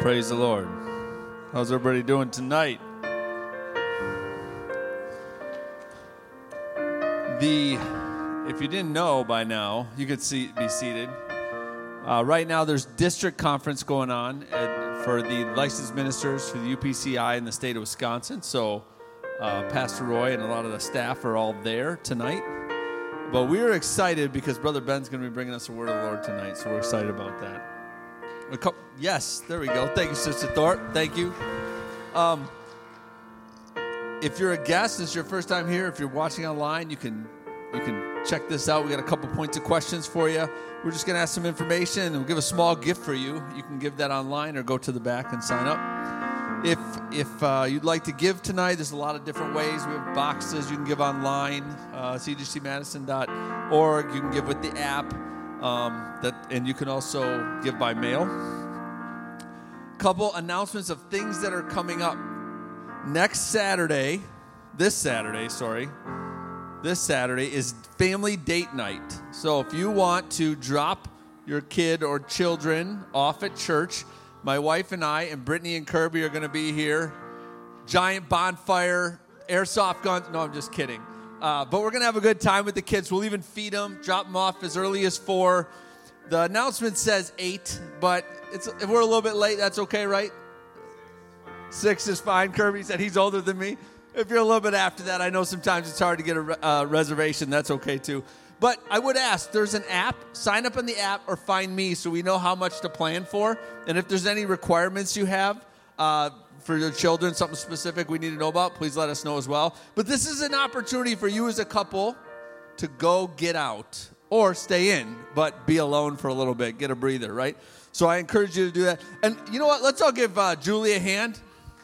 Praise the Lord. How's everybody doing tonight? If you didn't know by now, you could be seated. Right now, there's district conference going on for the licensed ministers for the UPCI in the state of Wisconsin. So Pastor Roy and a lot of the staff are all there tonight. But we're excited because Brother Ben's going to be bringing us a word of the Lord tonight. So we're excited about that. Yes, there we go. Thank you, Sister Thorpe. Thank you. If you're a guest, this is your first time here. If you're watching online, you can check this out. We got a couple points of questions for you. We're just going to ask some information and we'll give a small gift for you. You can give that online or go to the back and sign up. If you'd like to give tonight, there's a lot of different ways. We have boxes. You can give online, cdcmadison.org. You can give with the app, and you can also give by mail. Couple announcements of things that are coming up. This Saturday is family date night. So if you want to drop your kid or children off at church, my wife and I and Brittany and Kirby are going to be here. Giant bonfire, airsoft guns. No, I'm just kidding. But we're going to have a good time with the kids. We'll even feed them, drop them off as early as 4. The announcement says 8, but if we're a little bit late, that's okay, right? 6 is fine. Kirby said he's older than me. If you're a little bit after that, I know sometimes it's hard to get a reservation. That's okay, too. But I would ask, there's an app. Sign up on the app or find me so we know how much to plan for. And if there's any requirements you have for your children, something specific we need to know about, please let us know as well. But this is an opportunity for you as a couple to go get out or stay in, but be alone for a little bit. Get a breather, right? So I encourage you to do that. And you know what? Let's all give Julie a hand.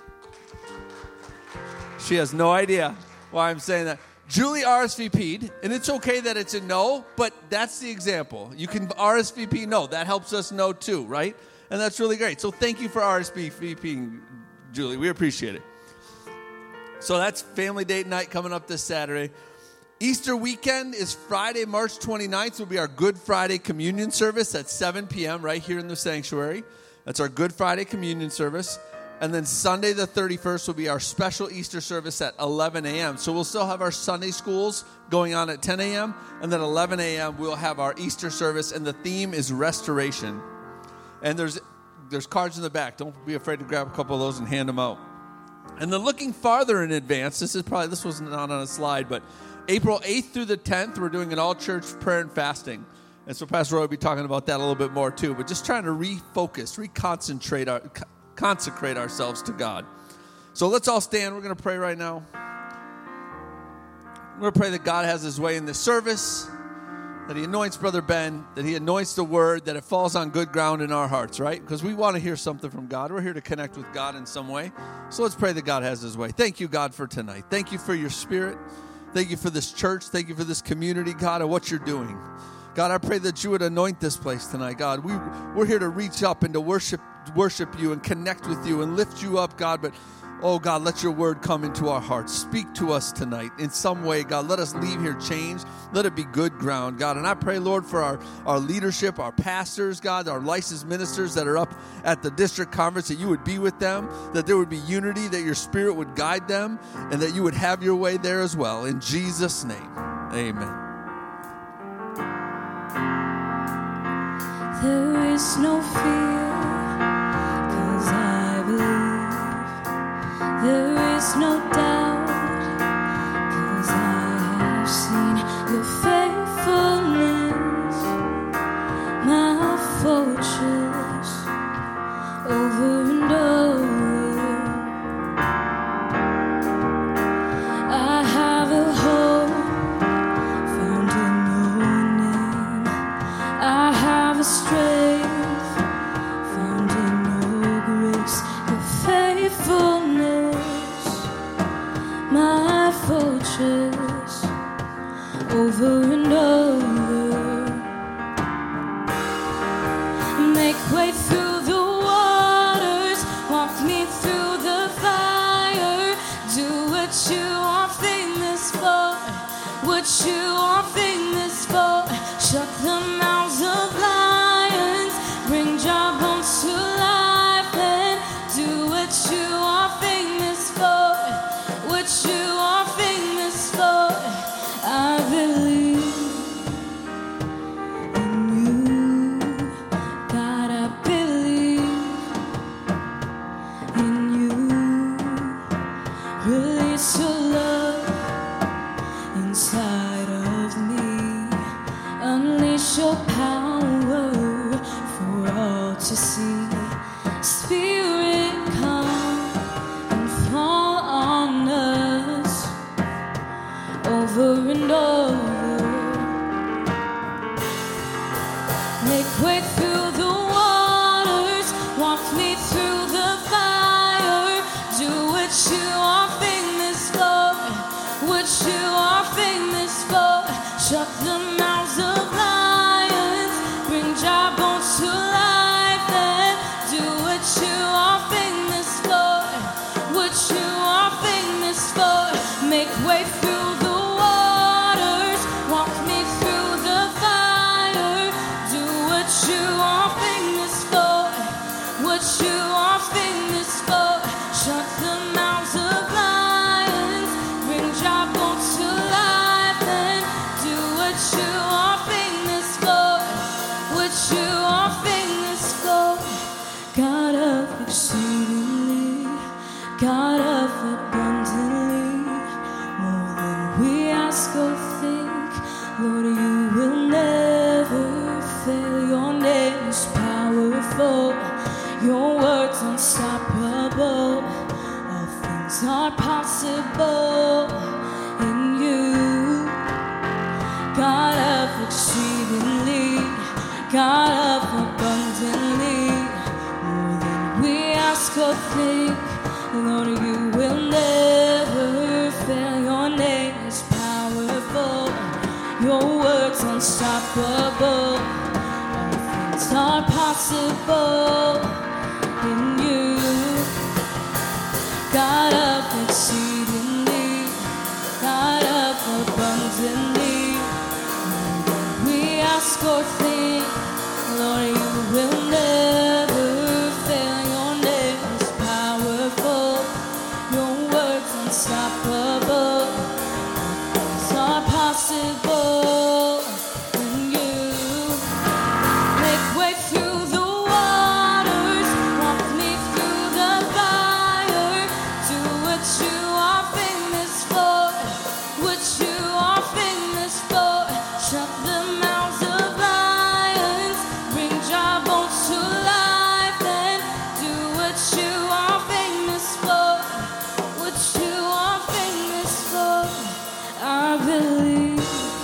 She has no idea why I'm saying that. Julie RSVP'd, and it's okay that it's a no, but that's the example. You can RSVP no. That helps us know too, right? And that's really great. So thank you for RSVPing, Julie. We appreciate it. So that's family date night coming up this Saturday. Easter weekend is Friday, March 29th. Will be our Good Friday communion service at 7 p.m. right here in the sanctuary. That's our Good Friday communion service. And then Sunday the 31st will be our special Easter service at 11 a.m. So we'll still have our Sunday schools going on at 10 a.m. And then 11 a.m. we'll have our Easter service. And the theme is restoration. And there's cards in the back. Don't be afraid to grab a couple of those and hand them out. And then looking farther in advance, this was not on a slide, but April 8th through the 10th, we're doing an all-church prayer and fasting. And so Pastor Roy will be talking about that a little bit more too. But just trying to refocus, consecrate ourselves to God. So let's all stand. We're going to pray right now. We're going to pray that God has his way in this service, that he anoints Brother Ben, that he anoints the word, that it falls on good ground in our hearts, right? Because we want to hear something from God. We're here to connect with God in some way. So let's pray that God has his way. Thank you, God, for tonight. Thank you for your spirit. Thank you for this church. Thank you for this community, God, and what you're doing. God, I pray that you would anoint this place tonight, God. We're here to reach up and to worship you and connect with you and lift you up, God. But, oh, God, let your word come into our hearts. Speak to us tonight in some way, God. Let us leave here changed. Let it be good ground, God. And I pray, Lord, for our leadership, our pastors, God, our licensed ministers that are up at the district conference, that you would be with them, that there would be unity, that your spirit would guide them, and that you would have your way there as well. In Jesus' name, amen. There is no fear, 'cause I believe. There is no doubt, 'cause I have seen your faithfulness, my fortress, over and over. I have a hope found in your name. I have a strength found in your grace, your faithfulness, my fortress, over and over. Make way through the waters, walk me through the fire. Do what you are famous for, what you are famous for. Shut the mouths of lions, bring dry bones to life, and inside of me. Unleash your power for all to see. Spirit, come and fall on us over and over. Make way through the waters, walk me through the fire. Do what you are famous for, what you are famous for. Shut the mouths of lions, bring dry bones to life, and do what you are famous for, what you are famous for. Make way through the waters, walk me through the fire. Do what you are famous for, what you are famous for. Shut the mouths of lions, bring dry bones to life, and do what you are famous for, what you are famous for. God of exceedingly, God of abundantly, more than we ask or think. Lord, you will never fail. Your name is powerful, your word's unstoppable. All things are possible in you. God of exceedingly, God of abundantly, more than we ask or think. Lord, you will never fail. Your name is powerful, your word's unstoppable. All things are possible in you. God of exceedingly, God of abundantly, more than we ask or think. Lord, you will never fail. Your name is powerful, your word's unstoppable. All things are possible in you. Make way through the waters, walk me through the fire. Do what you are famous for, what you are famous for. Shut the mouths of lions, bring dry bones to life, and do what you are famous for, what you are famous for. I believe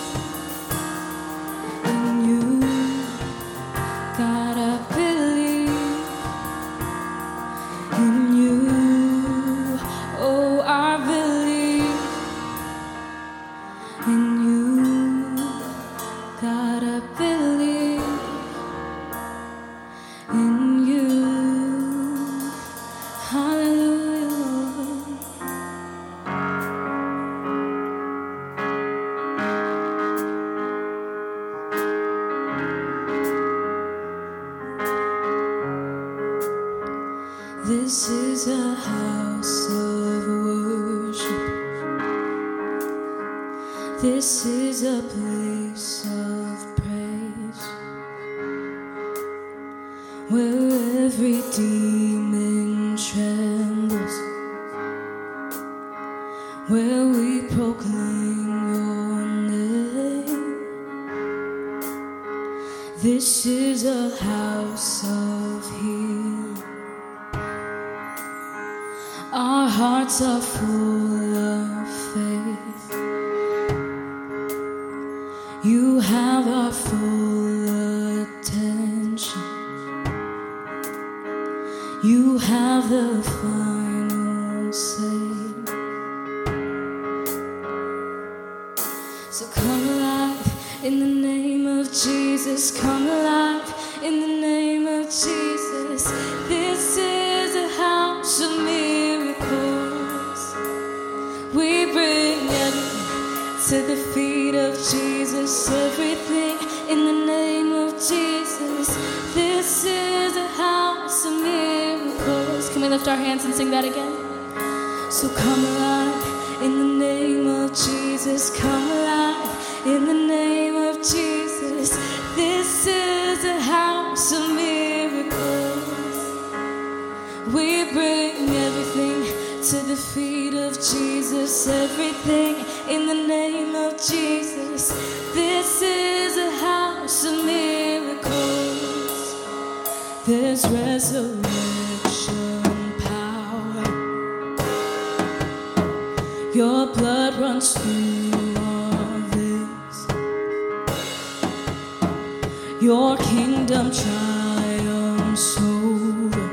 in you, God, I believe in you. Oh, I believe in you, God, I believe in you. Hallelujah, Lord. This is a house of worship. This is a place of praise, where every demon trembles, where we proclaim your name. This is a house of healing. Our hearts are full of faith. You have our full attention. You have the final say. So come alive in the name of Jesus. Come alive in the name of Jesus. This is a house of miracles. We bring everything to the feet of Jesus. Everything in the name of Jesus. This is a house of miracles. Can we lift our hands and sing that again? So come alive in the name of Jesus. Come alive in the name of Jesus. This is a house of miracles. We bring everything to the feet of Jesus. Everything in the name of Jesus. This is a house of miracles. There's resurrection power. Your blood runs through our veins. Your kingdom triumphs over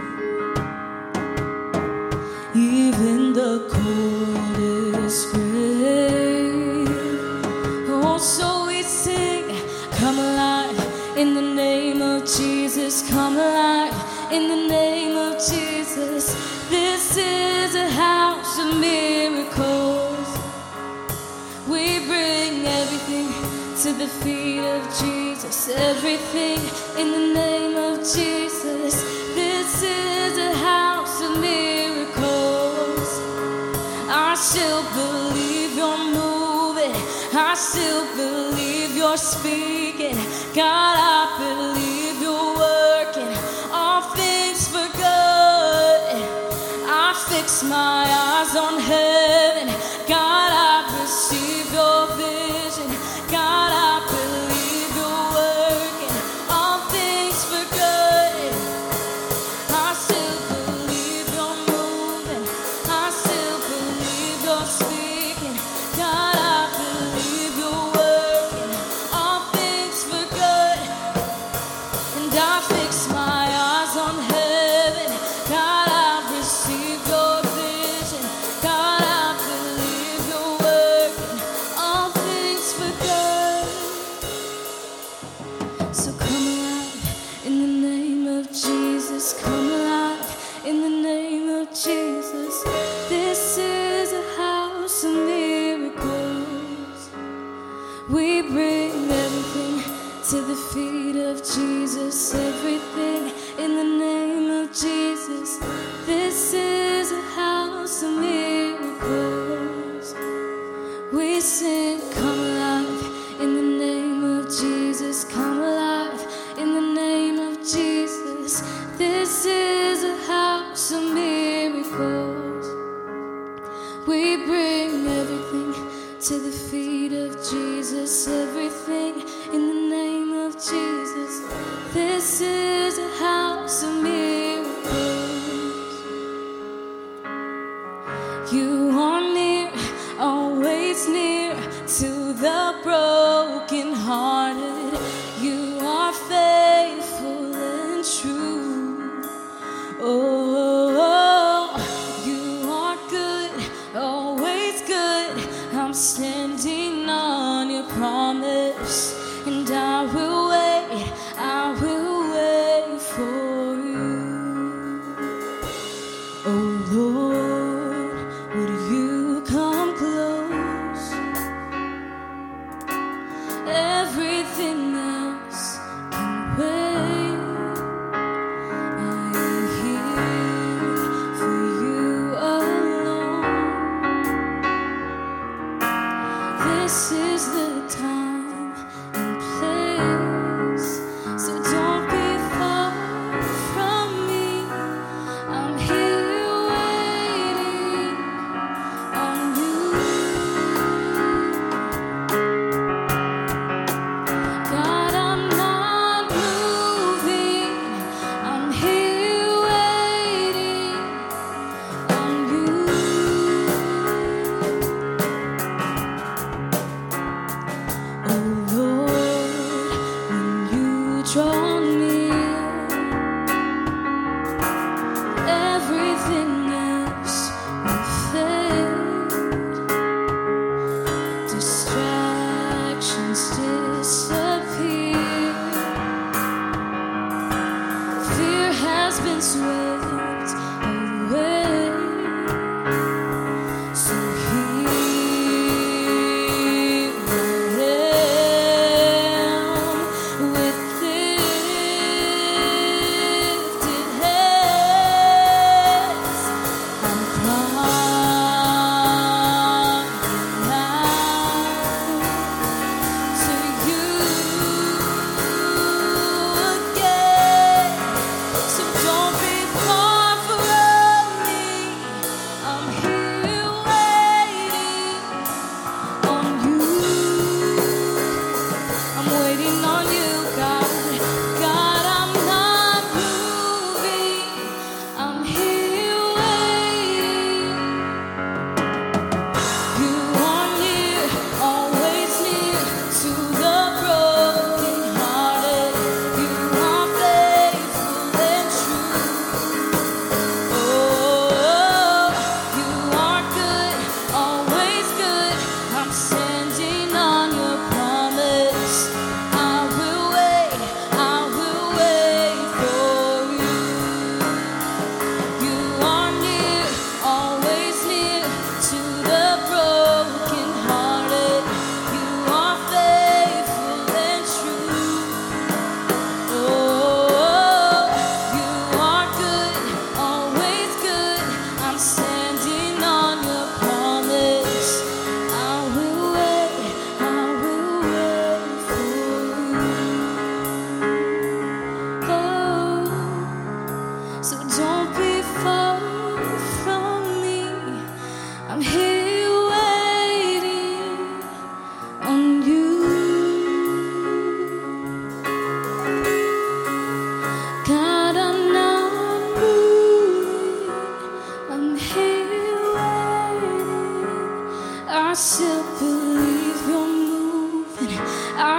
even the coldest grave. Oh, so we sing, come alive in the name of Jesus. Come alive in the name of Jesus. This is a house of miracles. We bring everything to the feet of Jesus. Everything in the name of Jesus. This is a house of miracles. I still believe you're moving. I still believe you're speaking. God, I believe you're working all things for good. I fix my eyes on heaven. God, I receive your vision. God, I believe you're working all things for good. I still believe you're moving. I still believe you're speaking. God, I believe you're working all things for good. And I fix my eyes on heaven. God, I receive your vision. God, I believe you're working all things for good. So come alive in the name of Jesus. Come alive in the name of Jesus. This is a house of miracles. We bring everything to the feet of Jesus. Everything in the name of Jesus. This is a house of miracles. We sing, come alive in the name of Jesus. Come alive in the name of Jesus. This is a house of miracles. We bring everything to the feet of Jesus. Everything in the name of Jesus. This is a house of miracles. You are near, always near to the brokenhearted. You are faithful and true. Oh, you are good, always good. I'm standing on your promise, and I will wait for you. Oh Lord, would you come close? Everything else can wait. I am here for you alone. This is the time and place, so don't be far from me. I'm here waiting on you. God, I'm not moving. I'm here waiting on you. Oh Lord, when you draw near, everything else will fade. Distractions disappear. Fear has been swept away. So here I am with this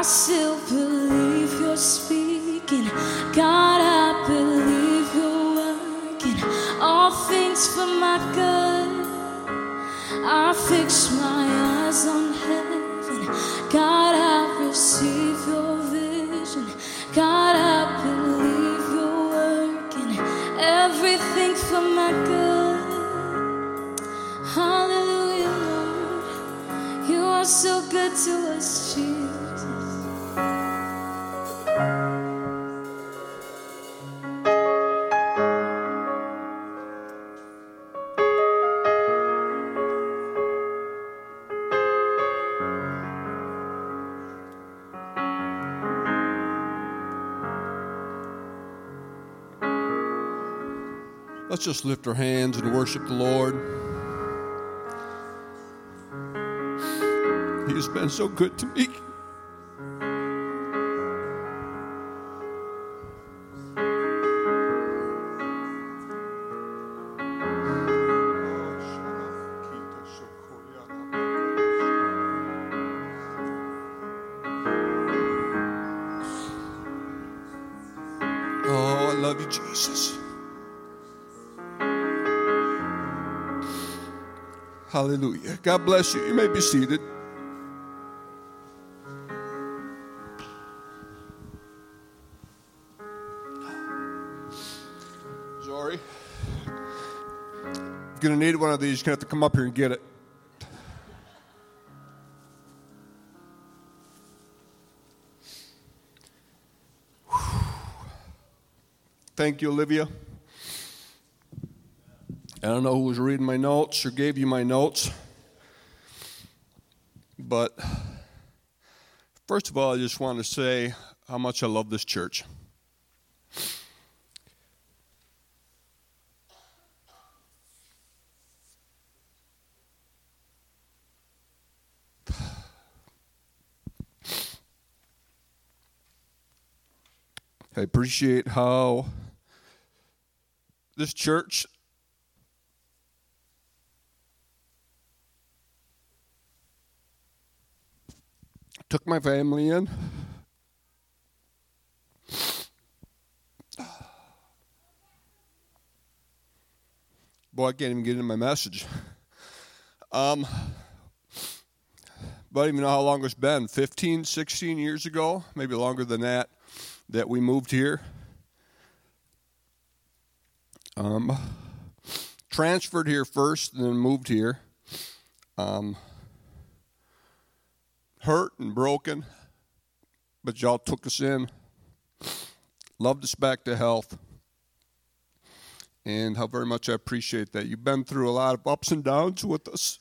I still believe you're speaking. God, I believe you're working all things for my good. I fix my eyes on heaven. God, I receive your vision. God, I believe you're working everything for my good. Hallelujah, Lord. You are so good to us, Jesus. Let's just lift our hands and worship the Lord. He has been so good to me. Oh, I love you, Jesus. Hallelujah. God bless you. You may be seated. Sorry. You're going to need one of these. You're going to have to come up here and get it. Thank you, Olivia. I don't know who was reading my notes or gave you my notes. But first of all, I just want to say how much I love this church. I appreciate how this church took my family in. Boy, I can't even get into my message. But I don't even know how long it's been, 15, 16 years ago, maybe longer than that we moved here. Transferred here first, and then moved here. Hurt and broken, but y'all took us in, loved us back to health, and how very much I appreciate that. You've been through a lot of ups and downs with us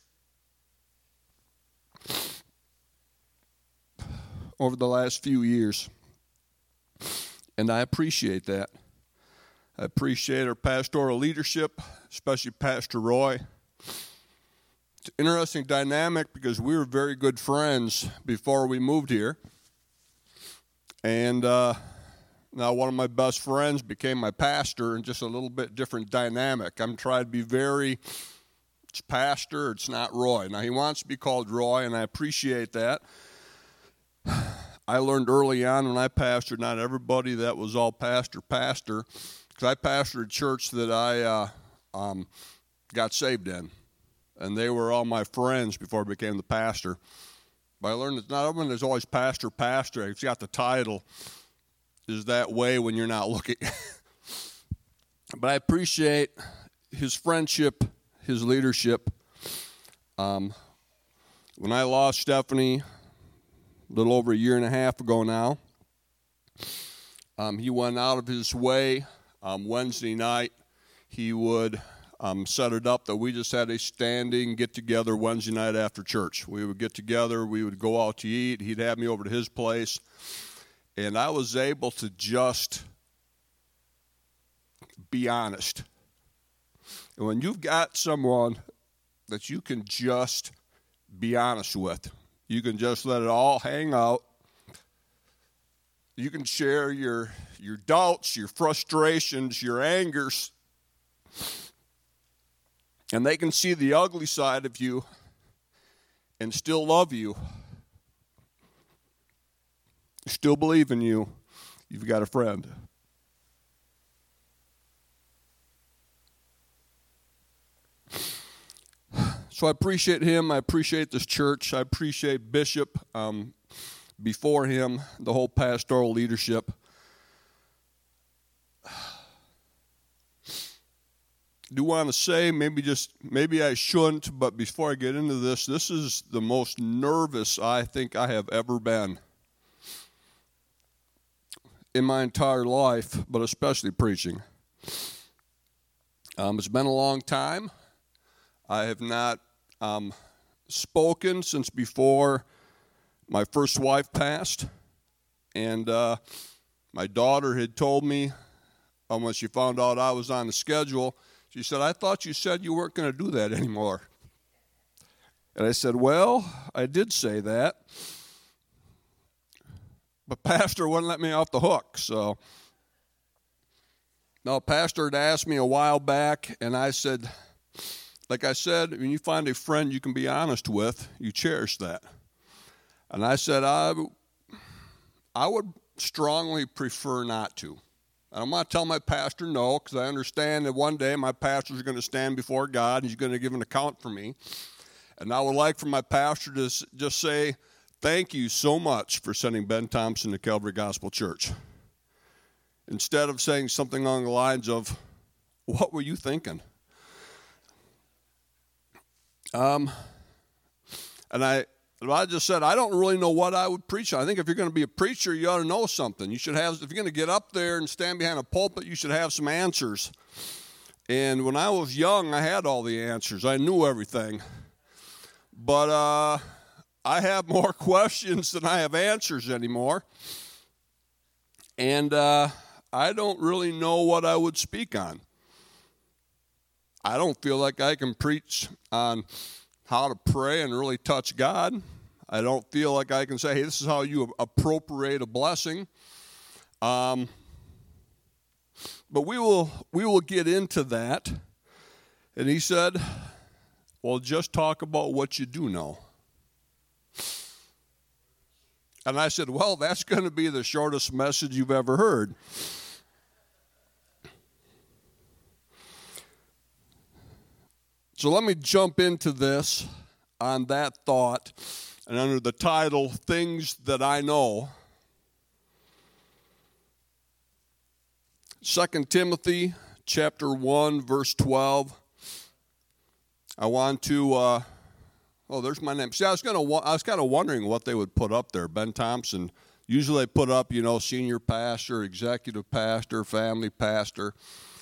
over the last few years, and I appreciate that. I appreciate our pastoral leadership, especially Pastor Roy. It's an interesting dynamic because we were very good friends before we moved here. And now one of my best friends became my pastor, and just a little bit different dynamic. I'm trying to be it's pastor, it's not Roy. Now, he wants to be called Roy, and I appreciate that. I learned early on when I pastored, not everybody that was all pastor, because I pastored a church that I got saved in. And they were all my friends before I became the pastor. But I learned that not everyone is always pastor. It's got the title. Is that way when you're not looking. But I appreciate his friendship, his leadership. When I lost Stephanie a little over a year and a half ago now, he went out of his way. Wednesday night, he would set it up that we just had a standing get-together Wednesday night after church. We would get together. We would go out to eat. He'd have me over to his place. And I was able to just be honest. And when you've got someone that you can just be honest with, you can just let it all hang out. You can share your doubts, your frustrations, your angers. And they can see the ugly side of you and still love you. still believe in you, you've got a friend. So I appreciate him. I appreciate this church. I appreciate Bishop before him, the whole pastoral leadership. Do want to say, maybe I shouldn't, but before I get into this is the most nervous I think I have ever been in my entire life, but especially preaching. It's been a long time. I have not spoken since before my first wife passed, and my daughter had told me when she found out I was on the schedule, she said, "I thought you said you weren't going to do that anymore." And I said, "Well, I did say that, but Pastor wouldn't let me off the hook." So, no, Pastor had asked me a while back, and I said, like I said, when you find a friend you can be honest with, you cherish that. And I said, I would strongly prefer not to. I'm not telling my pastor no, because I understand that one day my pastor's going to stand before God and he's going to give an account for me. And I would like for my pastor to just say, "Thank you so much for sending Ben Thompson to Calvary Gospel Church." Instead of saying something along the lines of, "What were you thinking?" And I just said, I don't really know what I would preach on. I think if you're going to be a preacher, you ought to know something. You should have, if you're going to get up there and stand behind a pulpit, you should have some answers. And when I was young, I had all the answers. I knew everything. But I have more questions than I have answers anymore. And I don't really know what I would speak on. I don't feel like I can preach on how to pray and really touch God. I don't feel like I can say, "Hey, this is how you appropriate a blessing." But we will get into that. And he said, "Well, just talk about what you do know." And I said, "Well, that's going to be the shortest message you've ever heard." So let me jump into this on that thought, and under the title, Things That I Know. 2 Timothy chapter 1, verse 12. I want to, there's my name. See, I was kind of wondering what they would put up there. Ben Thompson. Usually they put up, senior pastor, executive pastor, family pastor.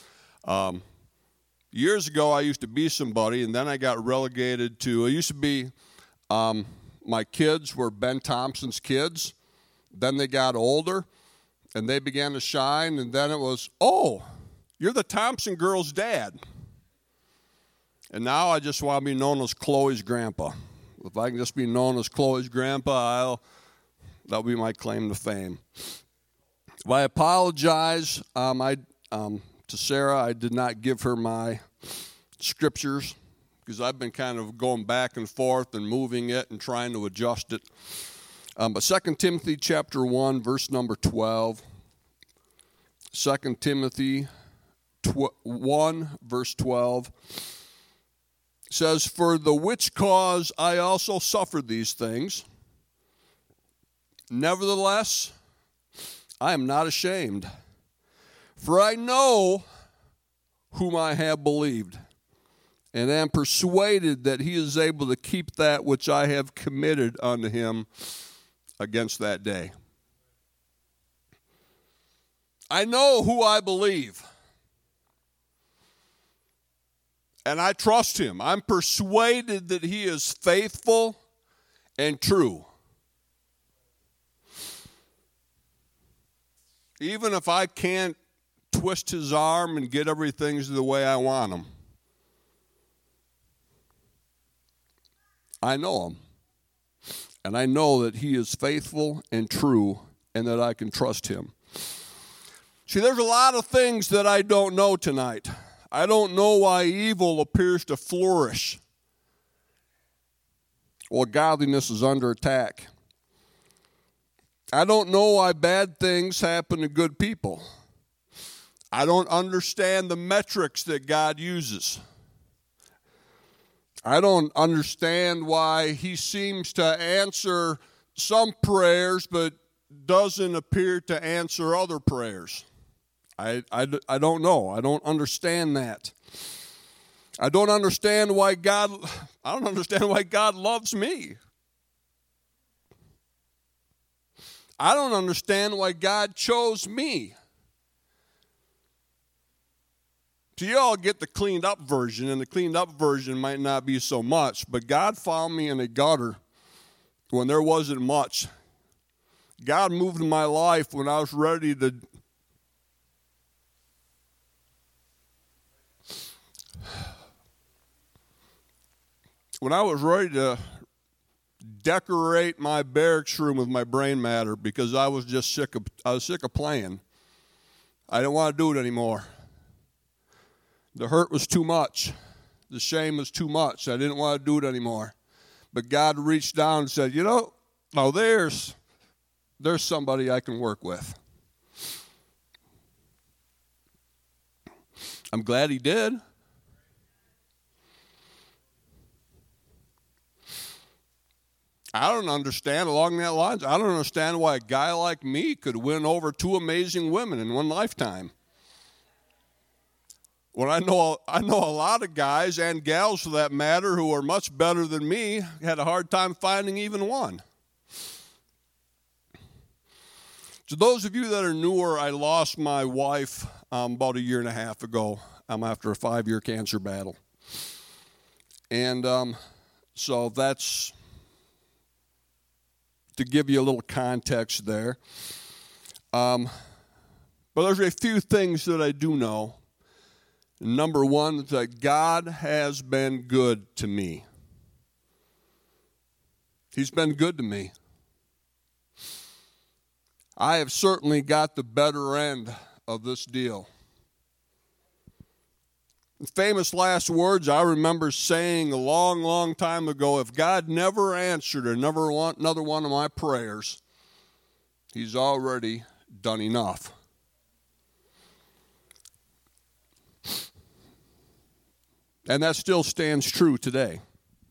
Years ago, I used to be somebody, and then I got relegated to, it used to be my kids were Ben Thompson's kids. Then they got older, and they began to shine, and then it was, "Oh, you're the Thompson girl's dad." And now I just want to be known as Chloe's grandpa. If I can just be known as Chloe's grandpa, that'll be my claim to fame. Well, I apologize. To Sarah, I did not give her my scriptures because I've been kind of going back and forth and moving it and trying to adjust it. But 2 Timothy chapter 1, verse number 12. 2 Timothy 1, verse 12 says, "For the which cause I also suffered these things. Nevertheless, I am not ashamed. For I know whom I have believed, and am persuaded that he is able to keep that which I have committed unto him against that day." I know who I believe, and I trust him. I'm persuaded that he is faithful and true. Even if I can't twist his arm and get everything the way I want him, I know him. And I know that he is faithful and true and that I can trust him. See, there's a lot of things that I don't know tonight. I don't know why evil appears to flourish while godliness is under attack. I don't know why bad things happen to good people. I don't understand the metrics that God uses. I don't understand why he seems to answer some prayers but doesn't appear to answer other prayers. I don't know. I don't understand that. I don't understand why God loves me. I don't understand why God chose me. So you all get the cleaned up version, and the cleaned up version might not be so much, but God found me in a gutter when there wasn't much. God moved in my life when I was ready to decorate my barracks room with my brain matter because I was sick of playing. I didn't want to do it anymore. The hurt was too much. The shame was too much. I didn't want to do it anymore. But God reached down and said, now there's somebody I can work with. I'm glad he did. I don't understand along that lines. I don't understand why a guy like me could win over 2 amazing women in one lifetime. When I know a lot of guys and gals for that matter who are much better than me, had a hard time finding even one. To those of you that are newer, I lost my wife about 1.5 years ago after a 5-year cancer battle. And so that's to give you a little context there. But there's a few things that I do know. Number one is that God has been good to me. He's been good to me. I have certainly got the better end of this deal. Famous last words I remember saying a long, long time ago, if God never answered another one of my prayers, he's already done enough. And that still stands true today.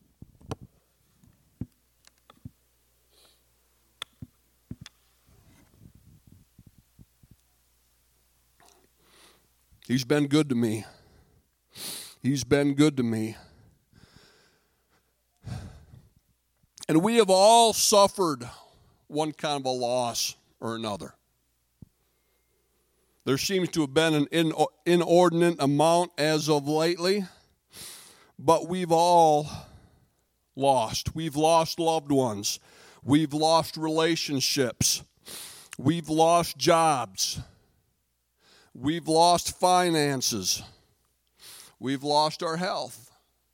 He's been good to me. He's been good to me. And we have all suffered one kind of a loss or another. There seems to have been an inordinate amount as of lately. But we've all lost. We've lost loved ones. We've lost relationships. We've lost jobs. We've lost finances. We've lost our health.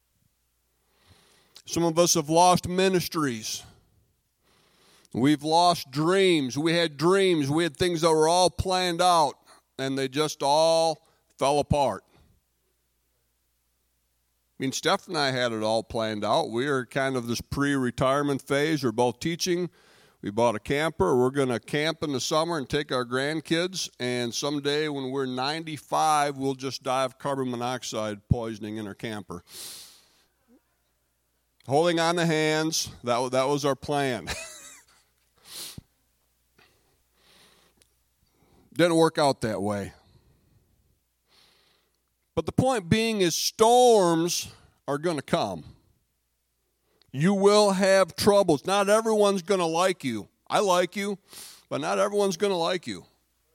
Some of us have lost ministries. We've lost dreams. We had dreams. We had things that were all planned out, and they just all fell apart. I mean, Steph and I had it all planned out. We were kind of this pre-retirement phase. We're both teaching. We bought a camper. We're going to camp in the summer and take our grandkids. And someday when we're 95, we'll just die of carbon monoxide poisoning in our camper. Holding on to hands, that was our plan. Didn't work out that way. But the point being is storms are going to come. You will have troubles. Not everyone's going to like you. I like you, but not everyone's going to like you.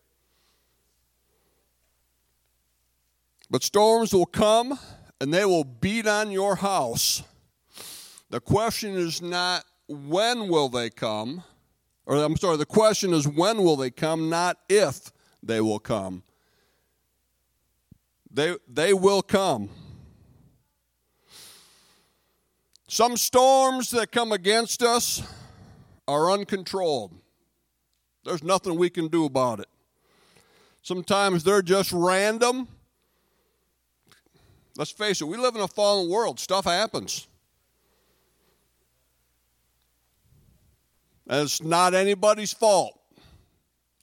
But storms will come, and they will beat on your house. The question is not when will they come, the question is when will they come, not if they will come. They will come. Some storms that come against us are uncontrolled. There's nothing we can do about it. Sometimes they're just random. Let's face it, we live in a fallen world. Stuff happens. And it's not anybody's fault.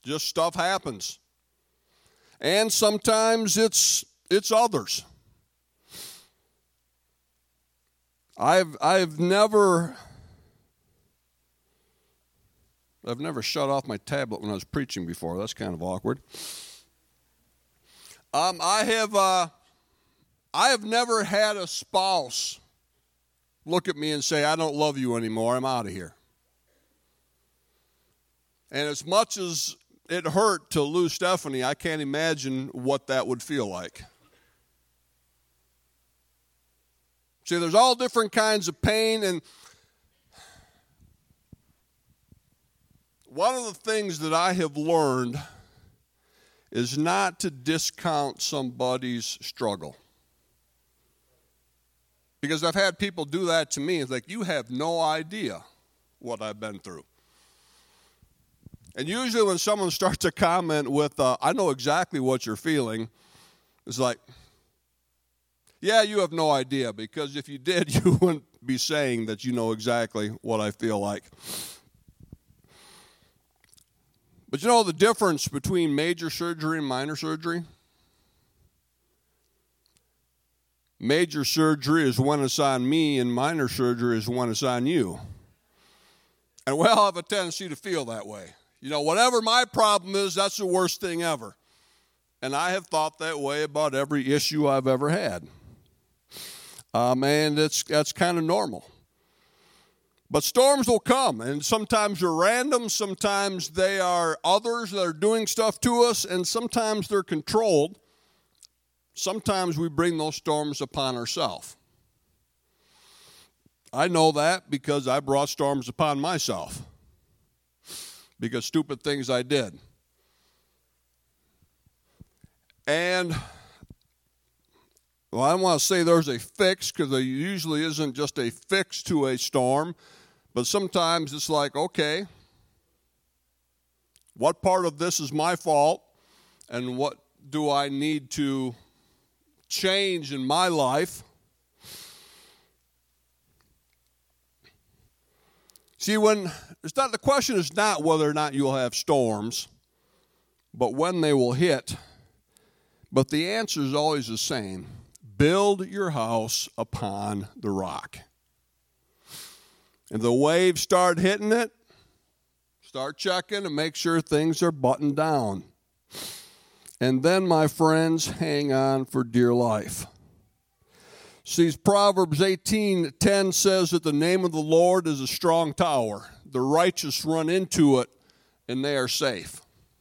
Just stuff happens. And sometimes it's others. I've never shut off my tablet when I was preaching before. That's kind of awkward. I have never had a spouse look at me and say, "I don't love you anymore. I'm out of here." And as much as it hurt to lose Stephanie, I can't imagine what that would feel like. See, there's all different kinds of pain, and one of the things that I have learned is not to discount somebody's struggle. Because I've had people do that to me. It's like, you have no idea what I've been through. And usually when someone starts to comment with, "I know exactly what you're feeling," it's like, yeah, you have no idea, because if you did, you wouldn't be saying that you know exactly what I feel like. But you know the difference between major surgery and minor surgery? Major surgery is when it's on me, and minor surgery is when it's on you. And we all have a tendency to feel that way. You know, whatever my problem is, that's the worst thing ever. And I have thought that way about every issue I've ever had. And that's kind of normal. But storms will come, and sometimes they're random, sometimes they are others that are doing stuff to us, and sometimes they're controlled. Sometimes we bring those storms upon ourselves. I know that because I brought storms upon myself, because stupid things I did. And, well, I don't want to say there's a fix, because there usually isn't just a fix to a storm, but sometimes it's like, okay, what part of this is my fault, and what do I need to change in my life? See, the question is not whether or not you'll have storms, but when they will hit. But the answer is always the same. Build your house upon the rock. And the waves start hitting it, start checking and make sure things are buttoned down. And then, my friends, hang on for dear life. See, Proverbs 18:10 says that the name of the Lord is a strong tower. The righteous run into it, and they are safe.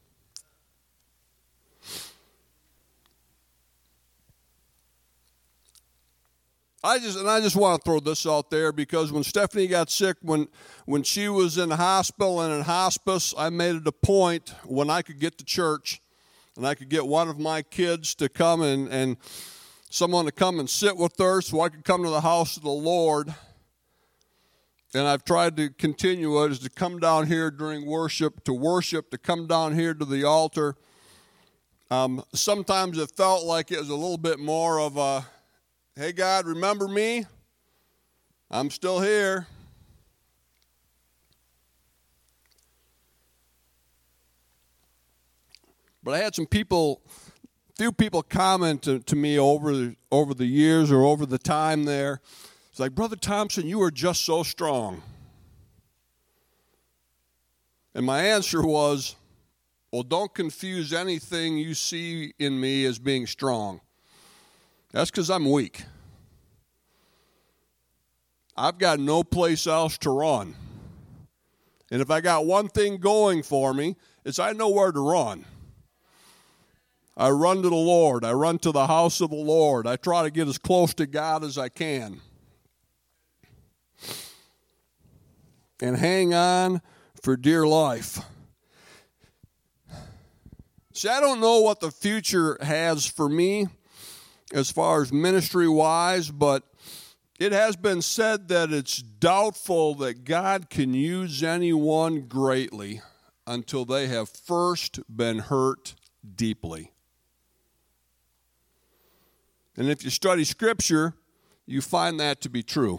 I just want to throw this out there, because when Stephanie got sick, when she was in the hospital and in hospice, I made it a point when I could get to church and I could get one of my kids to come and someone to come and sit with her so I could come to the house of the Lord. And I've tried to continue it, is to come down here during worship, to come down here to the altar. Sometimes it felt like it was a little bit more of a, "Hey, God, remember me? I'm still here." But I had few people comment to me over the years or over the time there. It's like, "Brother Thompson, you are just so strong." And my answer was, well, don't confuse anything you see in me as being strong. That's because I'm weak. I've got no place else to run. And if I got one thing going for me, it's I know where to run. I run to the Lord. I run to the house of the Lord. I try to get as close to God as I can. And hang on for dear life. See, I don't know what the future has for me as far as ministry-wise, but it has been said that it's doubtful that God can use anyone greatly until they have first been hurt deeply. And if you study Scripture, you find that to be true.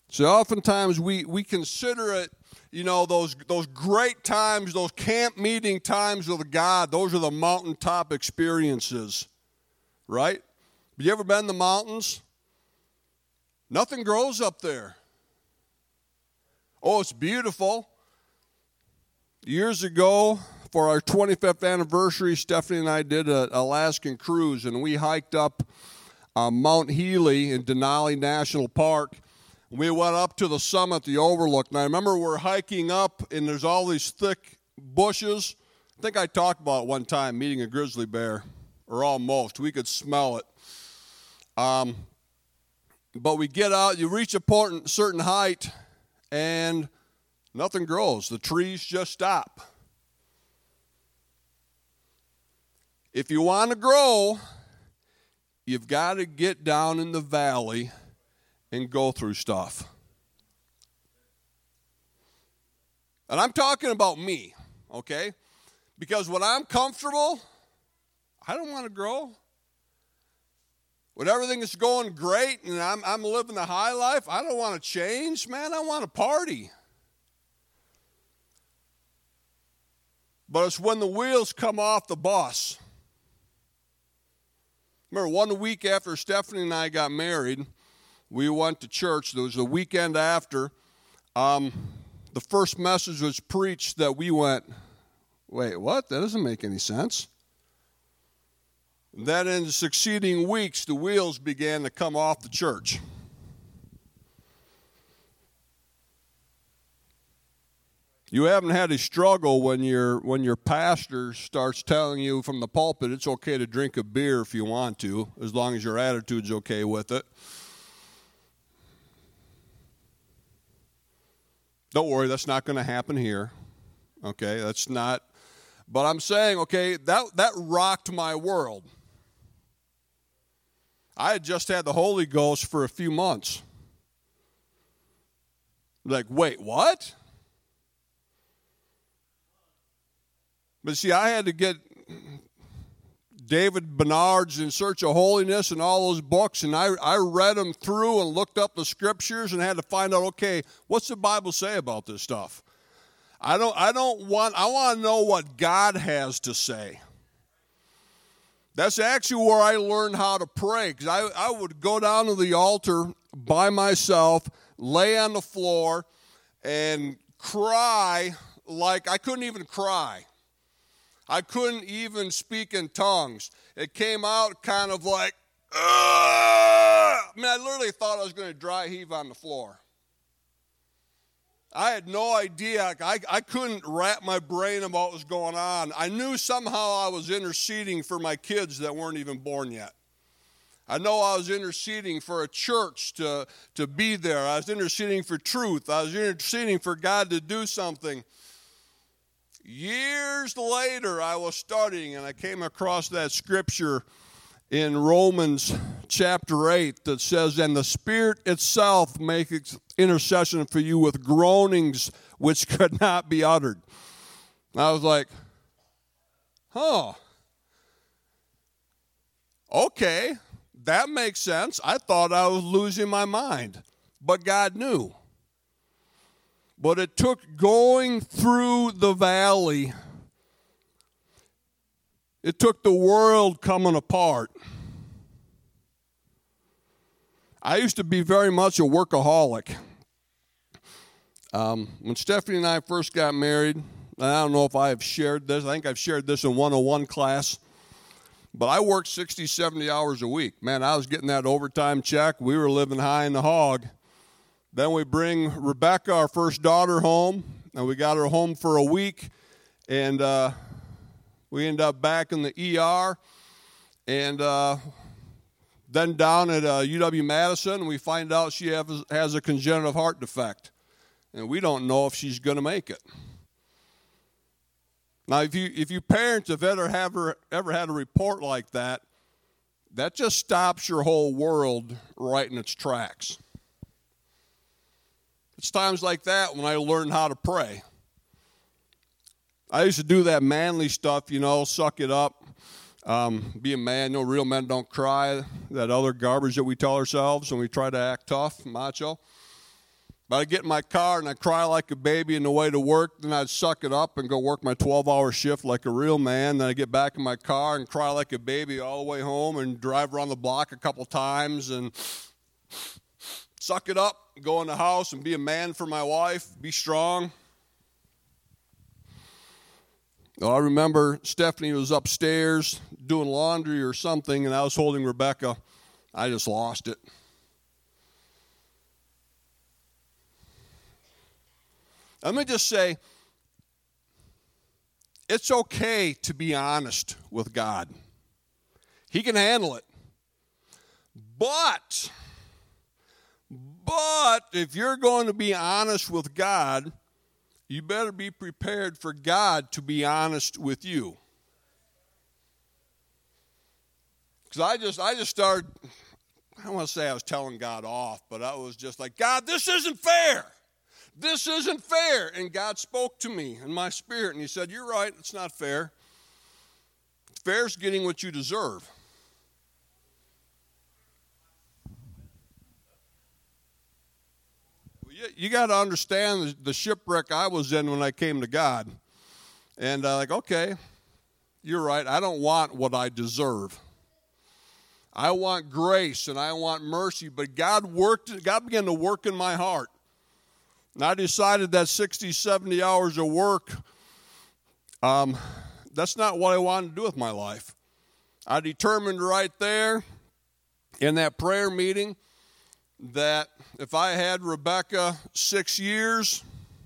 So oftentimes we consider it, you know, those great times, those camp meeting times with God, those are the mountaintop experiences, right? Have you ever been in the mountains? Nothing grows up there. Oh, it's beautiful. Years ago, for our 25th anniversary, Stephanie and I did an Alaskan cruise, and we hiked up Mount Healy in Denali National Park. We went up to the summit, the overlook, and I remember we're hiking up, and there's all these thick bushes. I think I talked about it one time, meeting a grizzly bear, or almost. We could smell it. But we get out, you reach a certain height, and nothing grows. The trees just stop. If you want to grow, you've got to get down in the valley and go through stuff. And I'm talking about me, okay? Because when I'm comfortable, I don't want to grow. When everything is going great and I'm living the high life, I don't want to change, man. I want to party. But it's when the wheels come off the bus. Remember, 1 week after Stephanie and I got married, we went to church. There was a weekend after. The first message was preached that we went, wait, what? That doesn't make any sense. Then in the succeeding weeks, the wheels began to come off the church. You haven't had a struggle when your pastor starts telling you from the pulpit it's okay to drink a beer if you want to, as long as your attitude's okay with it. Don't worry, that's not going to happen here. Okay, that's not. But I'm saying, okay, that rocked my world. I had just had the Holy Ghost for a few months. Like, wait, what? But see, I had to get David Bernard's In Search of Holiness and all those books, and I read them through and looked up the scriptures and had to find out, okay, what's the Bible say about this stuff? I want to know what God has to say. That's actually where I learned how to pray, because I would go down to the altar by myself, lay on the floor, and cry like I couldn't even cry. I couldn't even speak in tongues. It came out kind of like, I literally thought I was going to dry heave on the floor. I had no idea. I couldn't wrap my brain about what was going on. I knew somehow I was interceding for my kids that weren't even born yet. I know I was interceding for a church to be there. I was interceding for truth. I was interceding for God to do something. Years later, I was studying, and I came across that scripture in Romans chapter 8 that says, and the Spirit itself makes intercession for you with groanings which could not be uttered. And I was like, okay, that makes sense. I thought I was losing my mind, but God knew. But it took going through the valley. It took the world coming apart. I used to be very much a workaholic. When Stephanie and I first got married, I don't know if I have shared this. I think I've shared this in 101 class. But I worked 60, 70 hours a week. Man, I was getting that overtime check. We were living high in the hog. Then we bring Rebecca, our first daughter, home, and we got her home for a week, and we end up back in the ER, and then down at UW-Madison, we find out she has a congenital heart defect, and we don't know if she's going to make it. Now, if you parents have ever had a report like that, that just stops your whole world right in its tracks. It's times like that when I learned how to pray. I used to do that manly stuff, suck it up, be a man. Real men don't cry, that other garbage that we tell ourselves when we try to act tough, macho. But I'd get in my car and I'd cry like a baby on the way to work. Then I'd suck it up and go work my 12-hour shift like a real man. Then I'd get back in my car and cry like a baby all the way home and drive around the block a couple times and suck it up, go in the house and be a man for my wife, be strong. Well, I remember Stephanie was upstairs doing laundry or something, and I was holding Rebecca. I just lost it. Let me just say, it's okay to be honest with God. He can handle it. But if you're going to be honest with God, you better be prepared for God to be honest with you. Because I just started, I don't want to say I was telling God off, but I was just like, God, this isn't fair. This isn't fair. And God spoke to me in my spirit, and he said, you're right, it's not fair. Fair's getting what you deserve. You got to understand the shipwreck I was in when I came to God. And like, okay, you're right, I don't want what I deserve. I want grace and I want mercy, but God began to work in my heart. And I decided that 60, 70 hours of work, that's not what I wanted to do with my life. I determined right there in that prayer meeting that if I had Rebecca 6 years,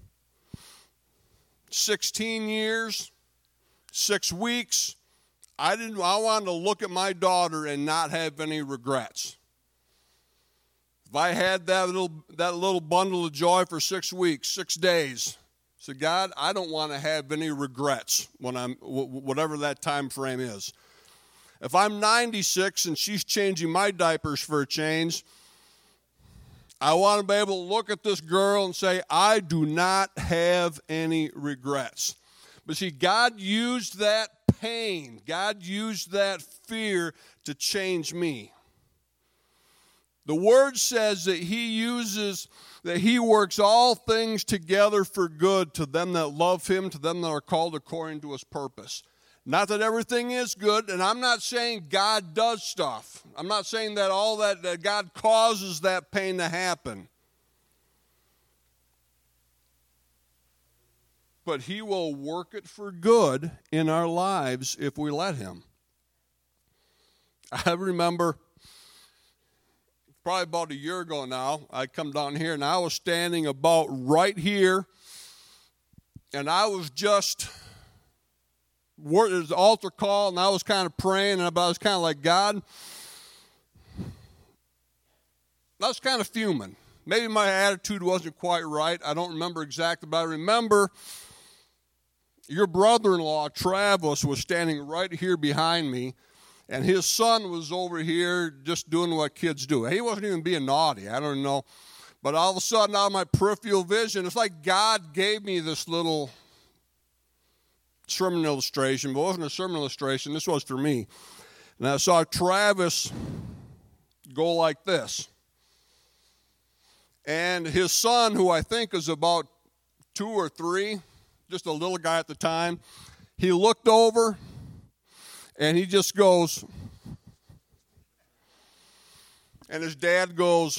16 years, 6 weeks, I wanted to look at my daughter and not have any regrets. If I had that little bundle of joy for 6 weeks, 6 days, I said, God, I don't want to have any regrets when whatever that time frame is. If I'm 96 and she's changing my diapers for a change, I want to be able to look at this girl and say, I do not have any regrets. But see, God used that pain, God used that fear to change me. The Word says that He works all things together for good to them that love Him, to them that are called according to His purpose. Not that everything is good, and I'm not saying God does stuff. I'm not saying that that God causes that pain to happen. But He will work it for good in our lives if we let Him. I remember probably about a year ago now, I come down here and I was standing about right here, and I was just, there was an altar call, and I was kind of praying, and I was kind of like, God, I was kind of fuming. Maybe my attitude wasn't quite right. I don't remember exactly, but I remember your brother-in-law, Travis, was standing right here behind me, and his son was over here just doing what kids do. He wasn't even being naughty. I don't know. But all of a sudden, out of my peripheral vision, it's like God gave me this little sermon illustration, but it wasn't a sermon illustration. This was for me. And I saw Travis go like this. And his son, who I think is about 2 or 3, just a little guy at the time, he looked over and he just goes, and his dad goes,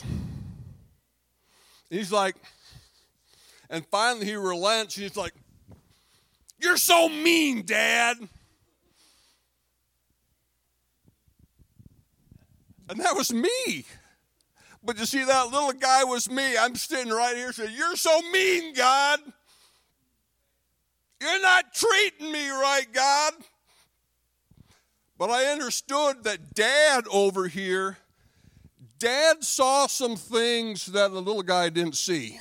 he's like, and finally he relents, he's like, you're so mean, Dad. And that was me. But you see, that little guy was me. I'm sitting right here saying, you're so mean, God. You're not treating me right, God. But I understood that Dad over here, Dad saw some things that the little guy didn't see.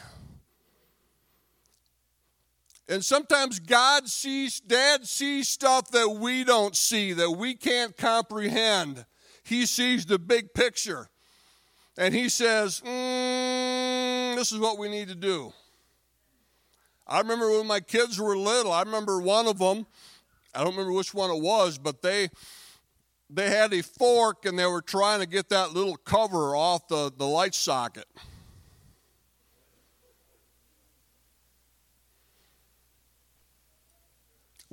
And sometimes Dad sees stuff that we don't see, that we can't comprehend. He sees the big picture. And he says, this is what we need to do. I remember when my kids were little, I remember one of them, I don't remember which one it was, but they had a fork and they were trying to get that little cover off the light socket.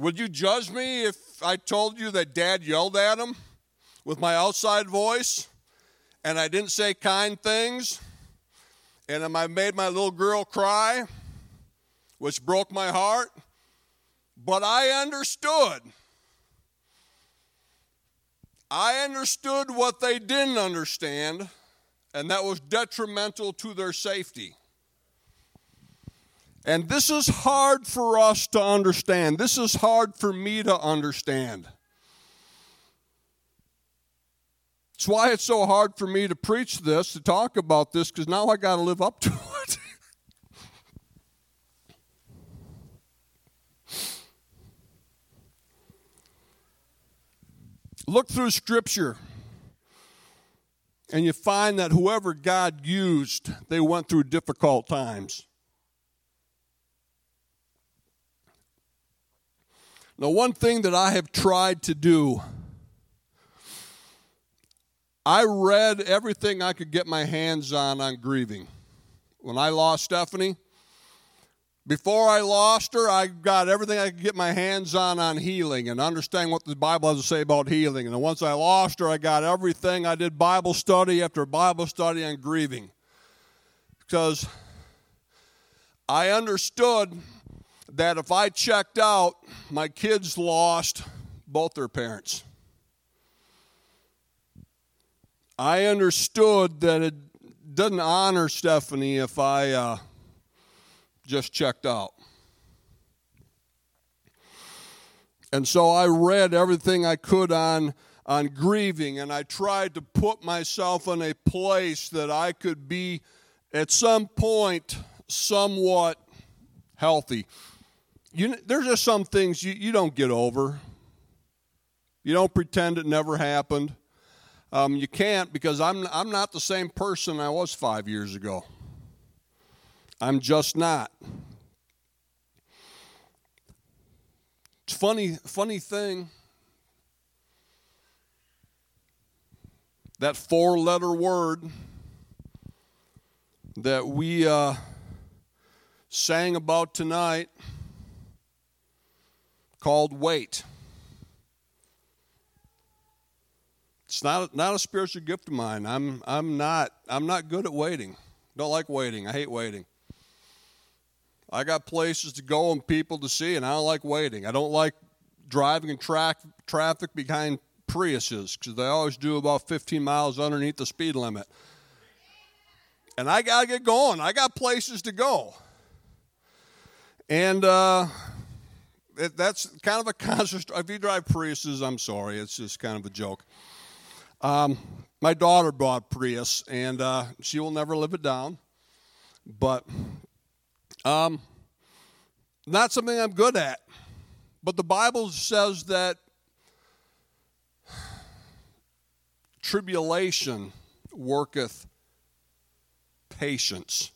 Would you judge me if I told you that Dad yelled at him with my outside voice and I didn't say kind things and I made my little girl cry, which broke my heart? But I understood. I understood what they didn't understand, and that was detrimental to their safety. And this is hard for us to understand. This is hard for me to understand. It's why it's so hard for me to preach this, to talk about this, because now I got to live up to it. Look through Scripture, and you find that whoever God used, they went through difficult times. Now, one thing that I have tried to do, I read everything I could get my hands on grieving. When I lost Stephanie, before I lost her, I got everything I could get my hands on healing and understanding what the Bible has to say about healing. And then once I lost her, I got everything. I did Bible study after Bible study on grieving. Because I understood that if I checked out, my kids lost both their parents. I understood that it doesn't honor Stephanie if I just checked out. And so I read everything I could on grieving, and I tried to put myself in a place that I could be, at some point, somewhat healthy. There's just some things you don't get over. You don't pretend it never happened. You can't, because I'm not the same person I was 5 years ago. I'm just not. It's funny thing. That 4-letter word that we sang about tonight, called wait. It's not a spiritual gift of mine. I'm not good at waiting. Don't like waiting. I hate waiting. I got places to go and people to see, and I don't like waiting. I don't like driving in traffic behind Priuses, because they always do about 15 miles underneath the speed limit. And I got to get going. I got places to go. And that's kind of a conscious. If you drive Priuses, I'm sorry. It's just kind of a joke. My daughter bought Prius, and she will never live it down. But not something I'm good at. But the Bible says that tribulation worketh patience.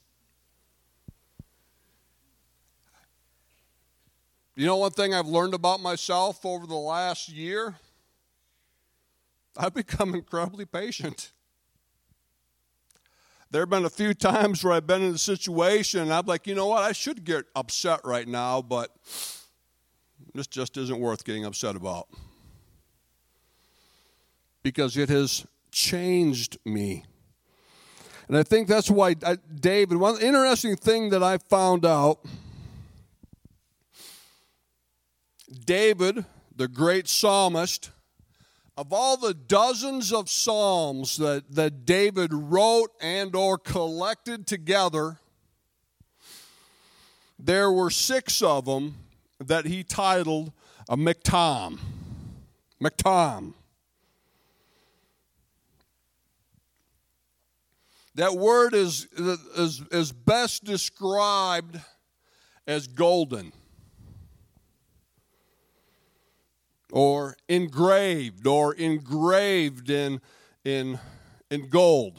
You know one thing I've learned about myself over the last year? I've become incredibly patient. There have been a few times where I've been in a situation and I'm like, you know what, I should get upset right now, but this just isn't worth getting upset about. Because it has changed me. And I think that's why David, one interesting thing that I found out, David, the great psalmist, of all the dozens of psalms that David wrote and or collected together, there were 6 of them that he titled a Miktam. Miktam. That word is best described as golden, or engraved in gold.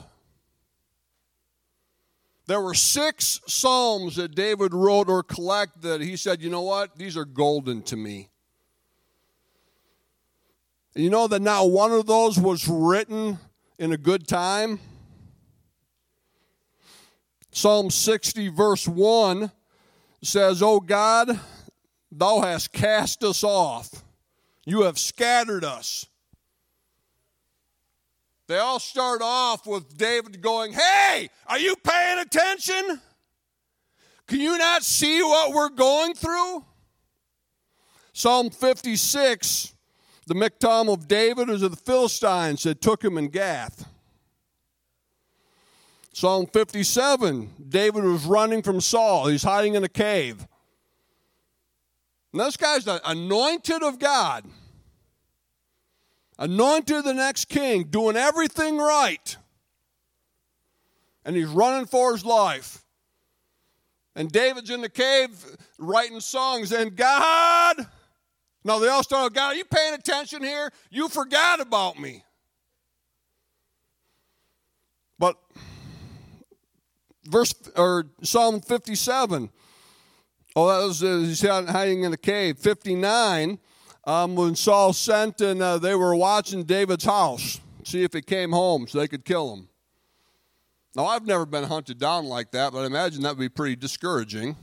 There were 6 psalms that David wrote or collected that he said, you know what, these are golden to me. And you know that not one of those was written in a good time? Psalm 60 verse 1 says, O God, thou hast cast us off. You have scattered us. They all start off with David going, hey, are you paying attention? Can you not see what we're going through? Psalm 56, the Miktam of David is of the Philistines that took him in Gath. Psalm 57, David was running from Saul. He's hiding in a cave. And this guy's the anointed of God. Anointed the next king, doing everything right. And he's running for his life. And David's in the cave writing songs, and God, now they all start, God, are you paying attention here? You forgot about me. But Psalm 57, that was he's hiding in a cave. 59, when Saul sent and they were watching David's house, see if he came home so they could kill him. Now, I've never been hunted down like that, but I imagine that would be pretty discouraging.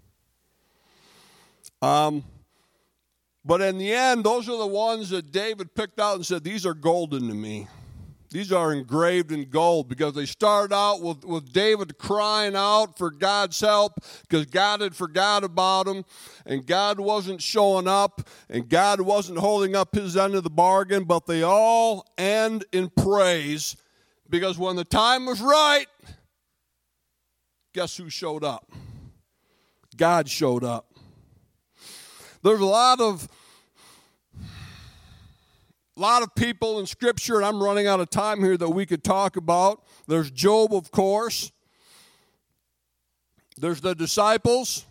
But in the end, those are the ones that David picked out and said, these are golden to me. These are engraved in gold, because they start out with David crying out for God's help because God had forgot about him and God wasn't showing up and God wasn't holding up his end of the bargain, but they all end in praise, because when the time was right, guess who showed up? God showed up. There's a lot of people in Scripture, and I'm running out of time here, that we could talk about. There's Job, of course. There's the disciples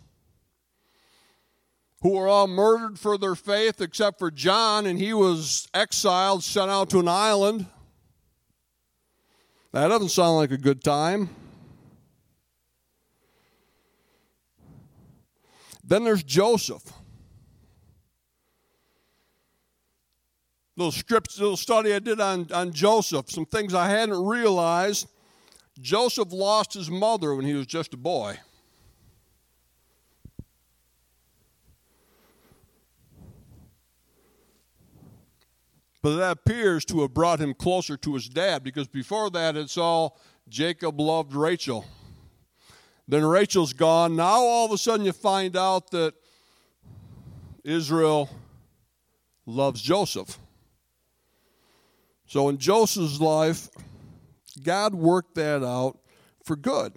who were all murdered for their faith except for John, and he was exiled, sent out to an island. That doesn't sound like a good time. Then there's Joseph. Little study I did on Joseph, some things I hadn't realized. Joseph lost his mother when he was just a boy. But that appears to have brought him closer to his dad, because before that it's all Jacob loved Rachel. Then Rachel's gone. Now all of a sudden you find out that Israel loves Joseph. So in Joseph's life, God worked that out for good.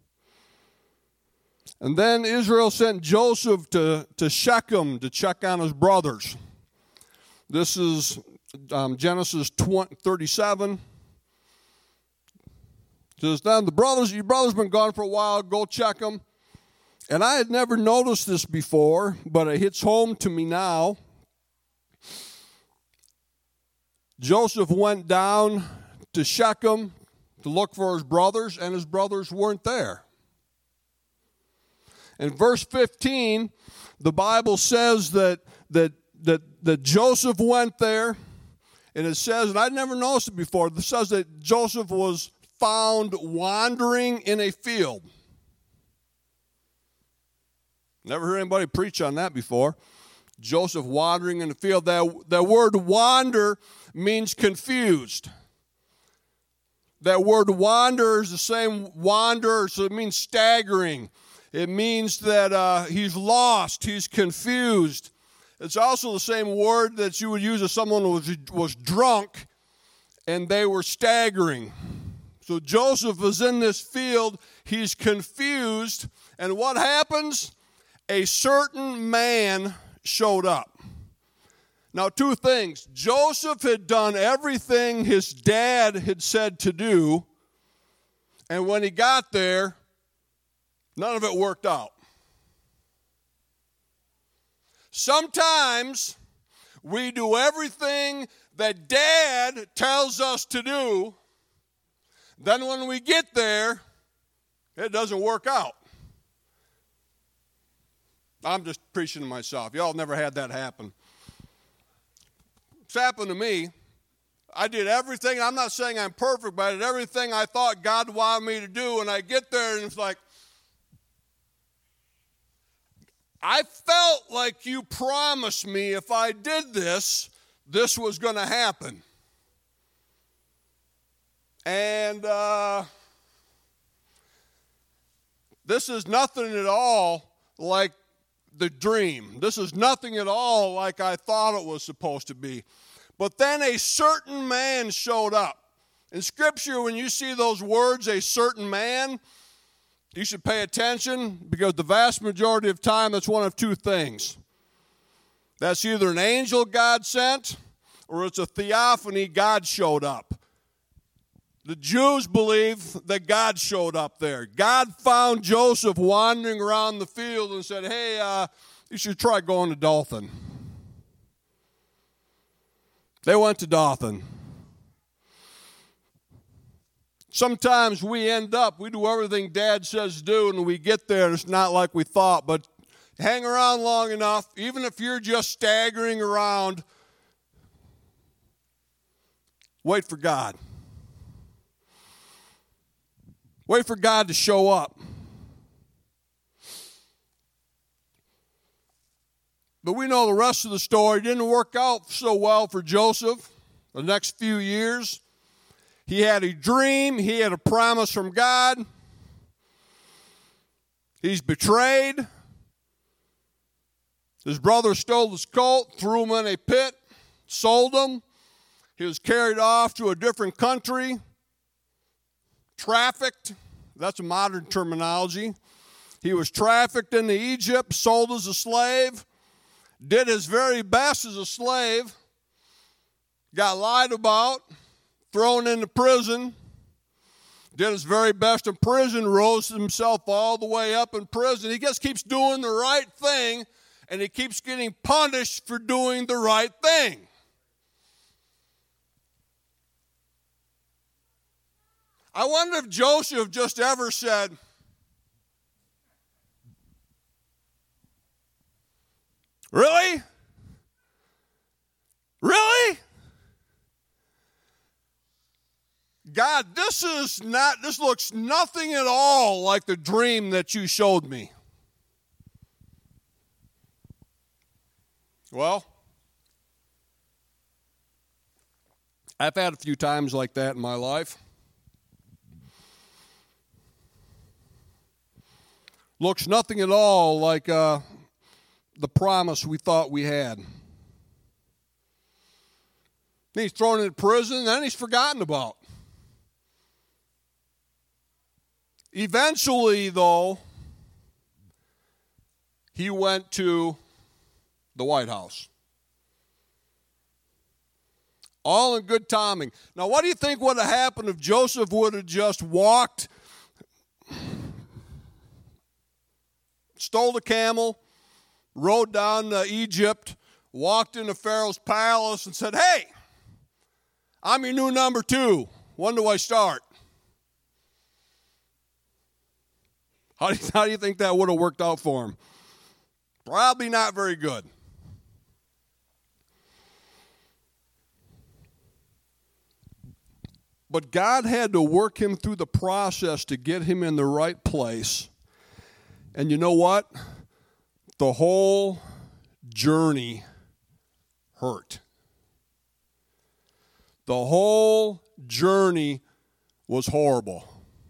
And then Israel sent Joseph to Shechem to check on his brothers. This is Genesis 37. It says, then your brother's been gone for a while, go check them. And I had never noticed this before, but it hits home to me now. Joseph went down to Shechem to look for his brothers, and his brothers weren't there. In verse 15, the Bible says that Joseph went there, and it says, and I'd never noticed it before, it says that Joseph was found wandering in a field. Never heard anybody preach on that before. Joseph wandering in the field. That word wander means confused. That word wander is the same wander, so it means staggering. It means that he's lost, he's confused. It's also the same word that you would use if someone was drunk and they were staggering. So Joseph is in this field, he's confused, and what happens? A certain man showed up. Now, two things. Joseph had done everything his dad had said to do, and when he got there, none of it worked out. Sometimes we do everything that Dad tells us to do, then when we get there, it doesn't work out. I'm just preaching to myself. Y'all never had that happen. It's happened to me. I did everything. I'm not saying I'm perfect, but I did everything I thought God wanted me to do, and I get there, and it's like, I felt like you promised me if I did this, this was going to happen. And this is nothing at all like the dream. This is nothing at all like I thought it was supposed to be. But then a certain man showed up. In Scripture, when you see those words, a certain man, you should pay attention because the vast majority of time it's one of two things. That's either an angel God sent or it's a theophany, God showed up. The Jews believe that God showed up there. God found Joseph wandering around the field and said, hey, you should try going to Dothan. They went to Dothan. Sometimes we do everything Dad says do, and we get there and it's not like we thought. But hang around long enough, even if you're just staggering around, wait for God. Wait for God to show up. But we know the rest of the story. It didn't work out so well for Joseph the next few years. He had a dream. He had a promise from God. He's betrayed. His brother stole his coat, threw him in a pit, sold him. He was carried off to a different country. Trafficked, that's a modern terminology. He was trafficked into Egypt, sold as a slave, did his very best as a slave, got lied about, thrown into prison, did his very best in prison, rose himself all the way up in prison. He just keeps doing the right thing, and he keeps getting punished for doing the right thing. I wonder if Joseph just ever said, really? Really? God, this looks nothing at all like the dream that you showed me. Well, I've had a few times like that in my life. Looks nothing at all like the promise we thought we had. Then he's thrown into prison, and then he's forgotten about. Eventually, though, he went to the White House. All in good timing. Now, what do you think would have happened if Joseph would have just walked, stole the camel, rode down to Egypt, walked into Pharaoh's palace and said, hey, I'm your new number 2. When do I start? How do you think that would have worked out for him? Probably not very good. But God had to work him through the process to get him in the right place. And you know what? The whole journey hurt. The whole journey was horrible.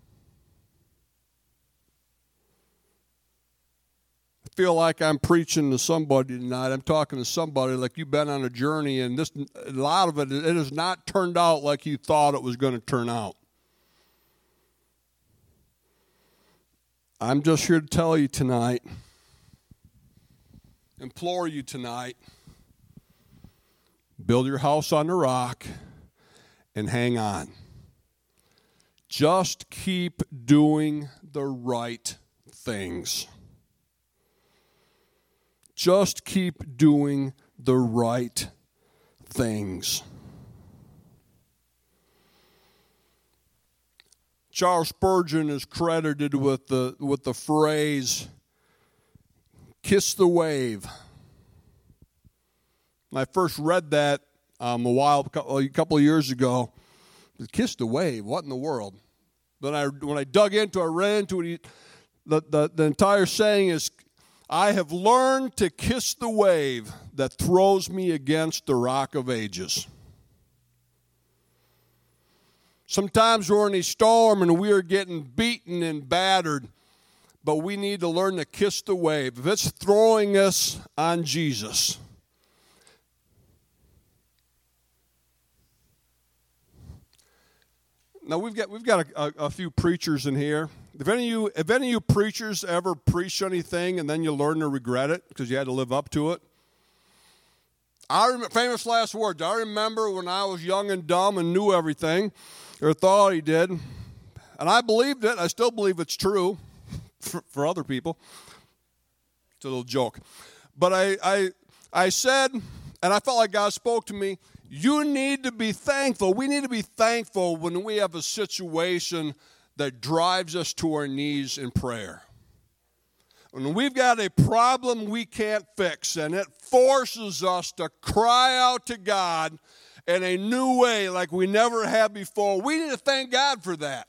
I feel like I'm preaching to somebody tonight. I'm talking to somebody like you've been on a journey, and a lot of it has not turned out like you thought it was going to turn out. I'm just here to tell you tonight, implore you tonight, build your house on the rock and hang on. Just keep doing the right things. Just keep doing the right things. Charles Spurgeon is credited with the phrase, kiss the wave. When I first read that a couple of years ago, kiss the wave, what in the world? Then when I dug into it, I read into it, the entire saying is, I have learned to kiss the wave that throws me against the rock of ages. Sometimes we're in a storm and we are getting beaten and battered, but we need to learn to kiss the wave. If it's throwing us on Jesus. Now we've got a few preachers in here. If any of you preachers ever preach anything and then you learn to regret it because you had to live up to it? Famous last words. I remember when I was young and dumb and knew everything, or thought he did, and I believed it. I still believe it's true for other people. It's a little joke. But I said, and I felt like God spoke to me, you need to be thankful. We need to be thankful when we have a situation that drives us to our knees in prayer. When we've got a problem we can't fix and it forces us to cry out to God in a new way like we never have before, we need to thank God for that.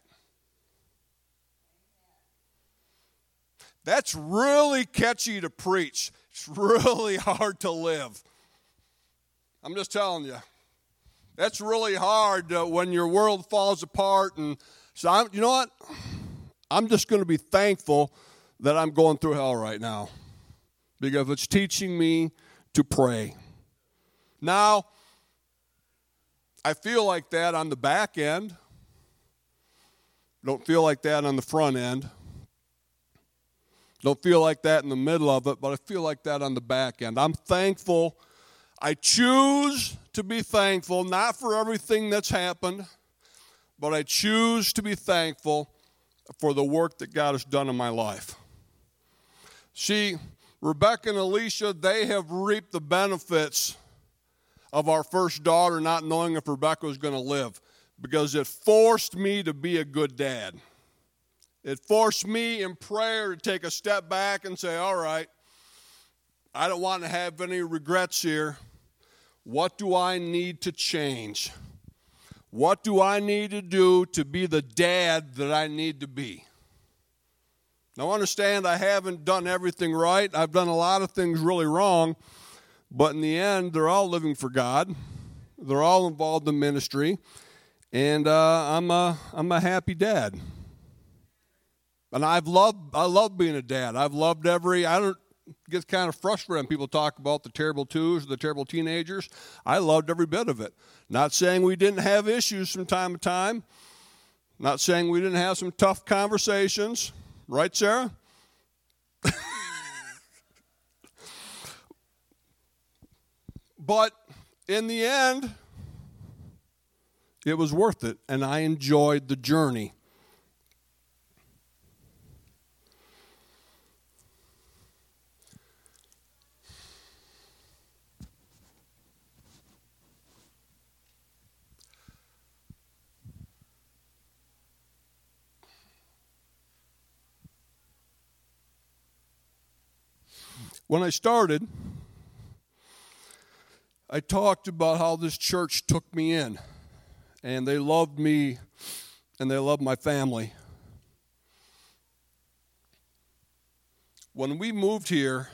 That's really catchy to preach. It's really hard to live. I'm just telling you. That's really hard when your world falls apart. And so, you know what? I'm just going to be thankful that I'm going through hell right now because it's teaching me to pray. Now, I feel like that on the back end. Don't feel like that on the front end. Don't feel like that in the middle of it, but I feel like that on the back end. I'm thankful. I choose to be thankful, not for everything that's happened, but I choose to be thankful for the work that God has done in my life. See, Rebecca and Alicia, they have reaped the benefits of our first daughter not knowing if Rebecca was going to live because it forced me to be a good dad. It forced me in prayer to take a step back and say, all right, I don't want to have any regrets here. What do I need to change? What do I need to do to be the dad that I need to be? Now understand I haven't done everything right. I've done a lot of things really wrong. But in the end, they're all living for God. They're all involved in ministry. And I'm a happy dad. And I love being a dad. I've loved get kind of frustrated when people talk about the terrible twos, the terrible teenagers. I loved every bit of it. Not saying we didn't have issues from time to time. Not saying we didn't have some tough conversations. Right, Sarah? But in the end, it was worth it, and I enjoyed the journey. When I started, I talked about how this church took me in, and they loved me, and they loved my family. When we moved here,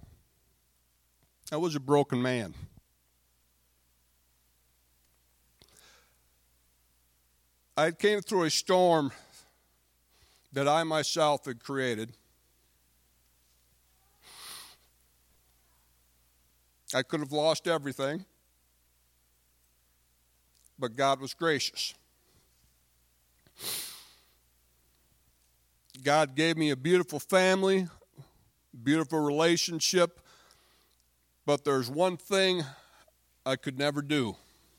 I was a broken man. I came through a storm that I myself had created. I could have lost everything, but God was gracious. God gave me a beautiful family, beautiful relationship, but there's one thing I could never do.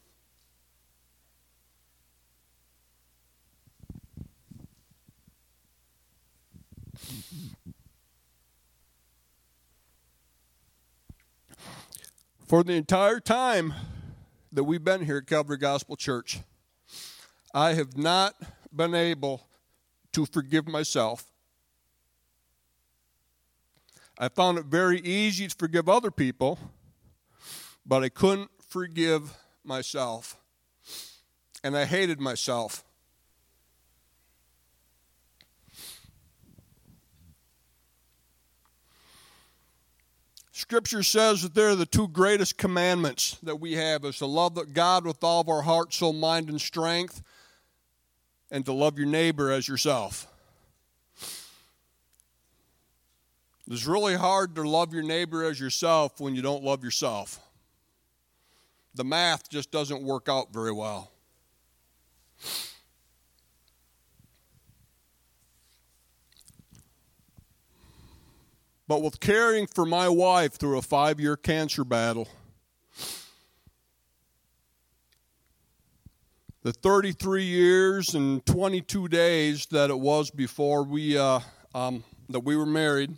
For the entire time that we've been here at Calvary Gospel Church, I have not been able to forgive myself. I found it very easy to forgive other people, but I couldn't forgive myself. And I hated myself. Scripture says that they're the two greatest commandments that we have, is to love God with all of our heart, soul, mind, and strength, and to love your neighbor as yourself. It's really hard to love your neighbor as yourself when you don't love yourself. The math just doesn't work out very well. But with caring for my wife through a 5-year cancer battle, the 33 years and 22 days that it was before we were married,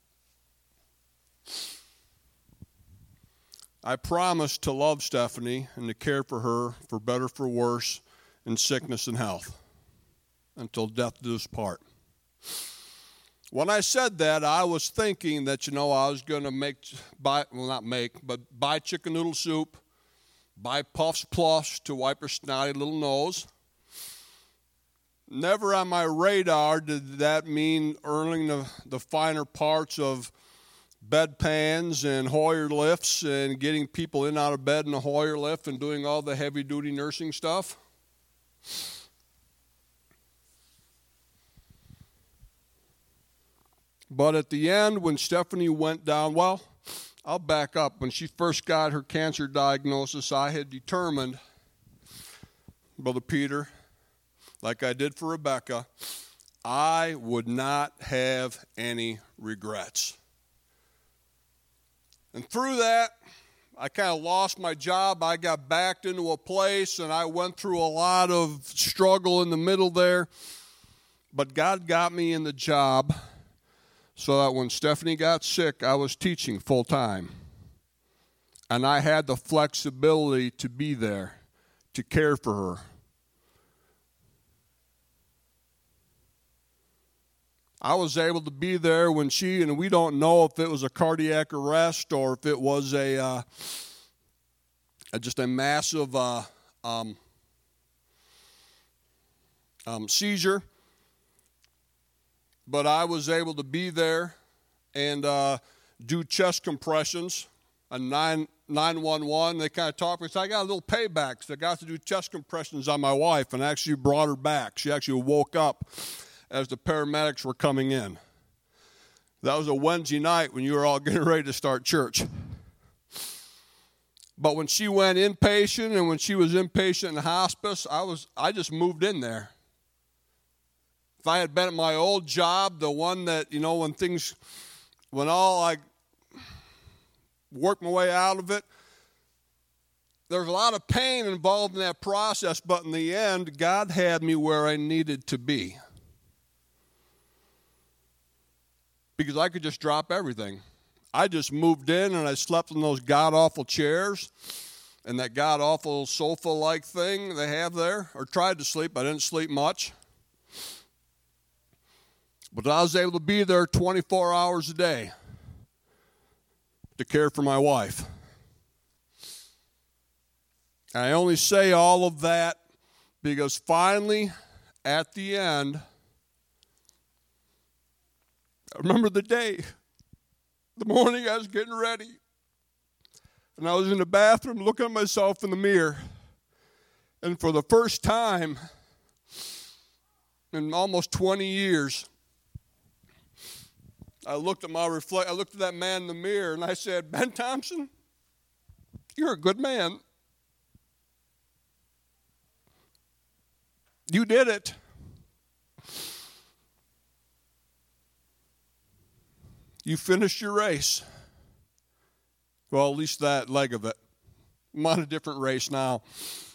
I promised to love Stephanie and to care for her, for better, for worse, in sickness and health, until death do us part. When I said that, I was thinking that, I was going to buy chicken noodle soup, buy Puffs Plus to wipe her snotty little nose. Never on my radar did that mean earning the finer parts of bedpans and Hoyer lifts and getting people in and out of bed in a Hoyer lift and doing all the heavy-duty nursing stuff. But at the end, when Stephanie went down, I'll back up. When she first got her cancer diagnosis, I had determined, Brother Peter, like I did for Rebecca, I would not have any regrets. And through that, I kind of lost my job. I got backed into a place, and I went through a lot of struggle in the middle there. But God got me in the job so that when Stephanie got sick, I was teaching full time. And I had the flexibility to be there, to care for her. I was able to be there when and we don't know if it was a cardiac arrest or if it was just a massive seizure. But I was able to be there and do chest compressions. And 911, they kind of talked. So I got a little payback. So I got to do chest compressions on my wife and actually brought her back. She actually woke up as the paramedics were coming in. That was a Wednesday night when you were all getting ready to start church. But when she went inpatient and when she was inpatient in hospice, I just moved in there. If I had been at my old job, the one that, when I worked my way out of it, there's a lot of pain involved in that process, but in the end, God had me where I needed to be. Because I could just drop everything. I just moved in and I slept in those god-awful chairs and that god-awful sofa-like thing they have there, or tried to sleep. I didn't sleep much. But I was able to be there 24 hours a day to care for my wife. And I only say all of that because finally, at the end, I remember the day, the morning I was getting ready, and I was in the bathroom looking at myself in the mirror, and for the first time in almost 20 years, I looked at that man in the mirror, and I said, Ben Thompson, you're a good man. You did it. You finished your race. Well, at least that leg of it. I'm on a different race now.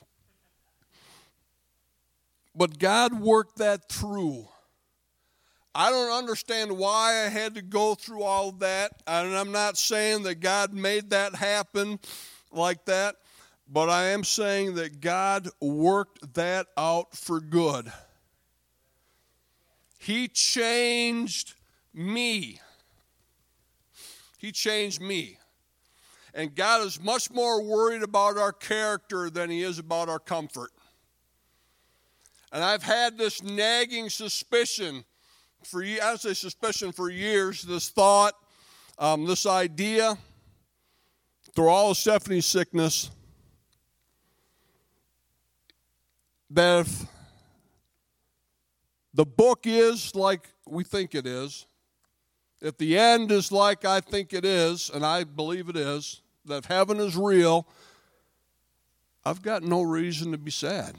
But God worked that through. I don't understand why I had to go through all of that. And I'm not saying that God made that happen like that. But I am saying that God worked that out for good. He changed me. He changed me. And God is much more worried about our character than he is about our comfort. And I've had this nagging suspicion for years, this thought, this idea through all of Stephanie's sickness, that if the book is like we think it is, if the end is like I think it is, and I believe it is, that if heaven is real, I've got no reason to be sad.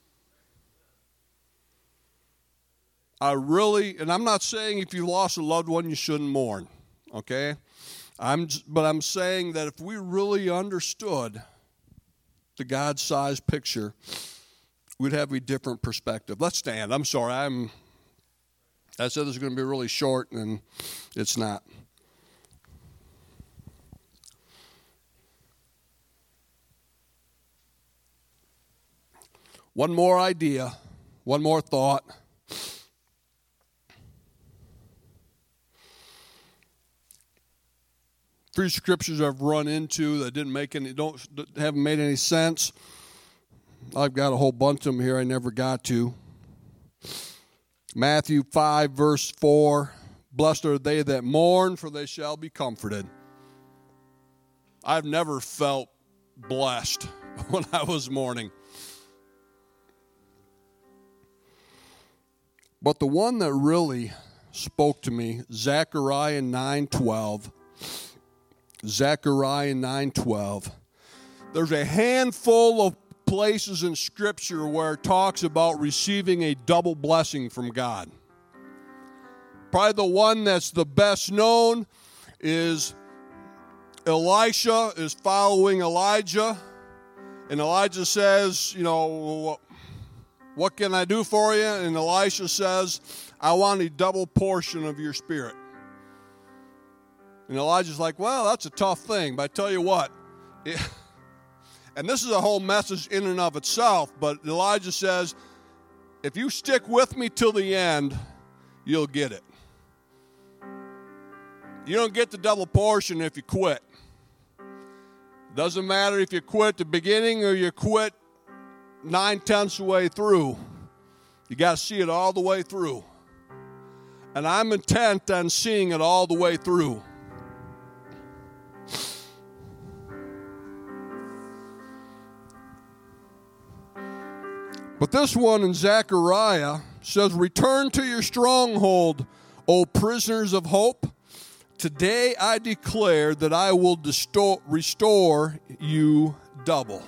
And I'm not saying if you lost a loved one, you shouldn't mourn, okay? But I'm saying that if we really understood the God-sized picture, we'd have a different perspective. Let's stand. I'm sorry. I said this was going to be really short, and it's not. One more idea, one more thought. Three scriptures I've run into that haven't made any sense. I've got a whole bunch of them here I never got to. Matthew 5, verse 4, blessed are they that mourn, for they shall be comforted. I've never felt blessed when I was mourning. But the one that really spoke to me, Zechariah 9:12. Zechariah 9:12. There's a handful of places in Scripture where it talks about receiving a double blessing from God. Probably the one that's the best known is Elisha is following Elijah, and Elijah says, what can I do for you? And Elisha says, I want a double portion of your spirit. And Elijah's like, well, that's a tough thing, but I tell you what, and this is a whole message in and of itself, but Elijah says, if you stick with me till the end, you'll get it. You don't get the double portion if you quit. Doesn't matter if you quit at the beginning or you quit 9/10 of the way through. You got to see it all the way through. And I'm intent on seeing it all the way through. But this one in Zechariah says, return to your stronghold, O prisoners of hope. Today I declare that I will restore you double.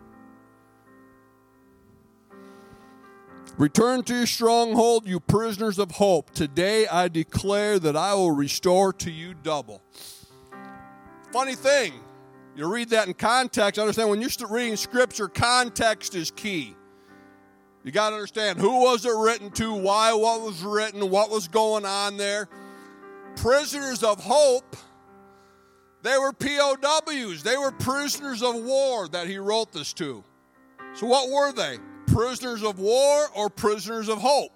Return to your stronghold, you prisoners of hope. Today I declare that I will restore to you double. Funny thing, you read that in context. Understand, when you're reading Scripture, context is key. You got to understand who was it written to, why, what was written, what was going on there. Prisoners of hope, they were POWs. They were prisoners of war that he wrote this to. So what were they? Prisoners of war or prisoners of hope?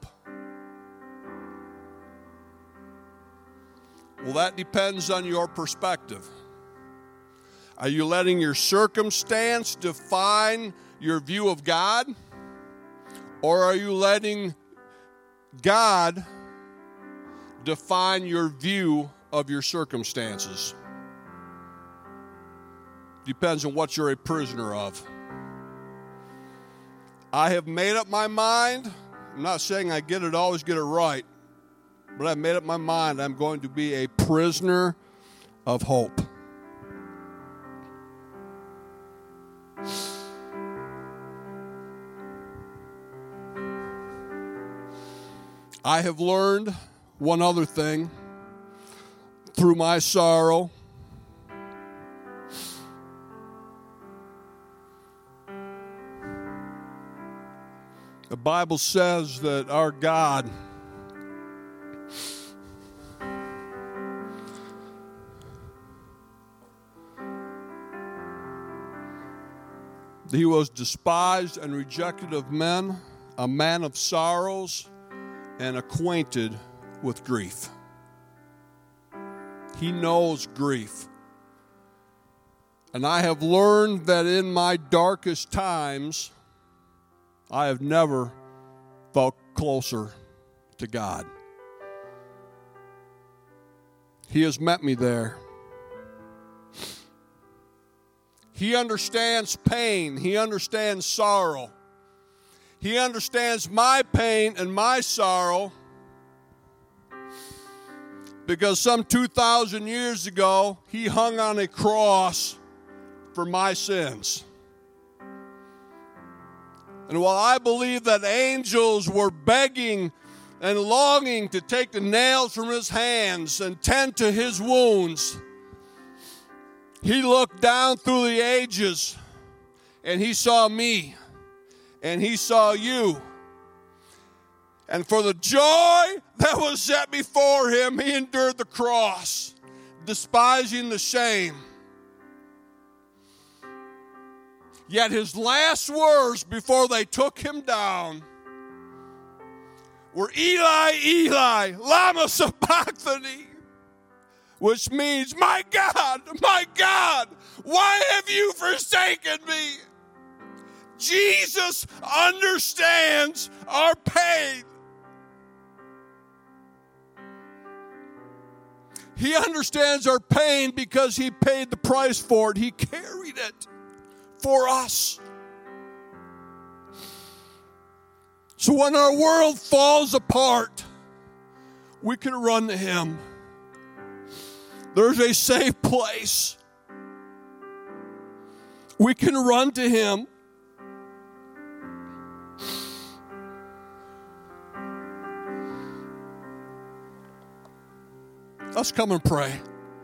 Well, that depends on your perspective. Are you letting your circumstance define your view of God? Or are you letting God define your view of your circumstances? Depends on what you're a prisoner of. I have made up my mind. I'm not saying I always get it right, but I've made up my mind I'm going to be a prisoner of hope. I have learned one other thing through my sorrow. The Bible says that our God he was despised and rejected of men, a man of sorrows, and acquainted with grief. He knows grief. And I have learned that in my darkest times, I have never felt closer to God. He has met me there. He understands pain. He understands sorrow. He understands my pain and my sorrow because some 2,000 years ago, He hung on a cross for my sins. And while I believe that angels were begging and longing to take the nails from His hands and tend to His wounds, He looked down through the ages and He saw me and He saw you. And for the joy that was set before Him, He endured the cross, despising the shame. Yet His last words before they took Him down were, Eli, Eli, lama sabachthani, which means, my God, why have you forsaken me? Jesus understands our pain. He understands our pain because He paid the price for it. He carried it for us. So when our world falls apart, we can run to Him. There's a safe place. We can run to Him. Let's come and pray.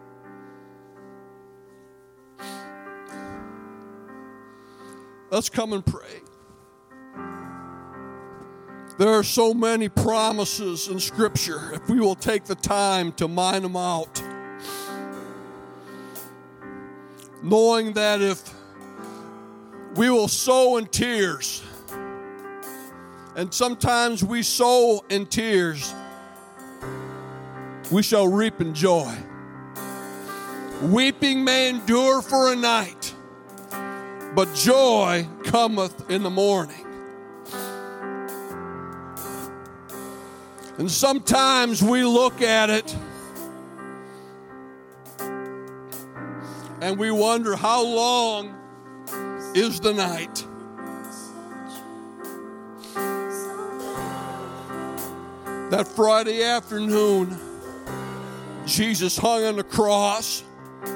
Let's come and pray. There are so many promises in Scripture if we will take the time to mine them out. Knowing that if we will sow in tears, and sometimes we sow in tears, we shall reap in joy. Weeping may endure for a night, but joy cometh in the morning. And sometimes we look at it and we wonder, how long is the night? That Friday afternoon, Jesus hung on the cross.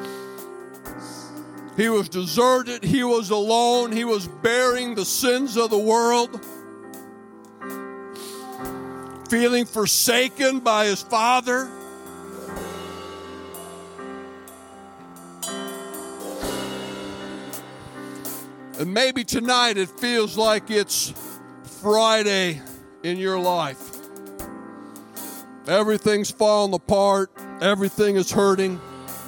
He was deserted. He was alone. He was bearing the sins of the world. Feeling forsaken by His Father. And maybe tonight it feels like it's Friday in your life. Everything's falling apart. Everything is hurting.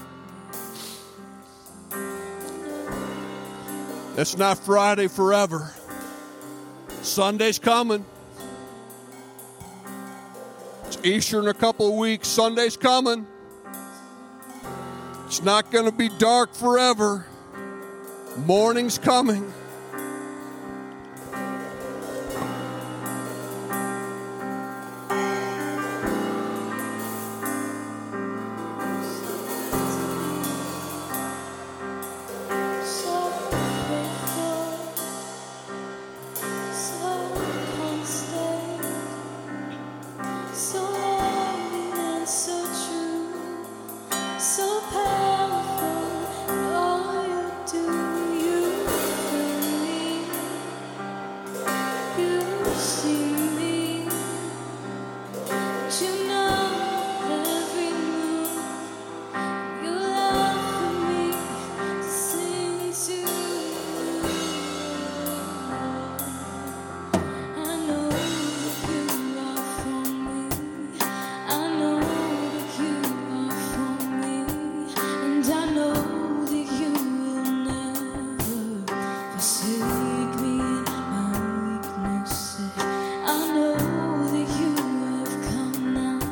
It's not Friday forever. Sunday's coming. It's Easter in a couple of weeks. Sunday's coming. It's not going to be dark forever. Morning's coming. I know that you have come now.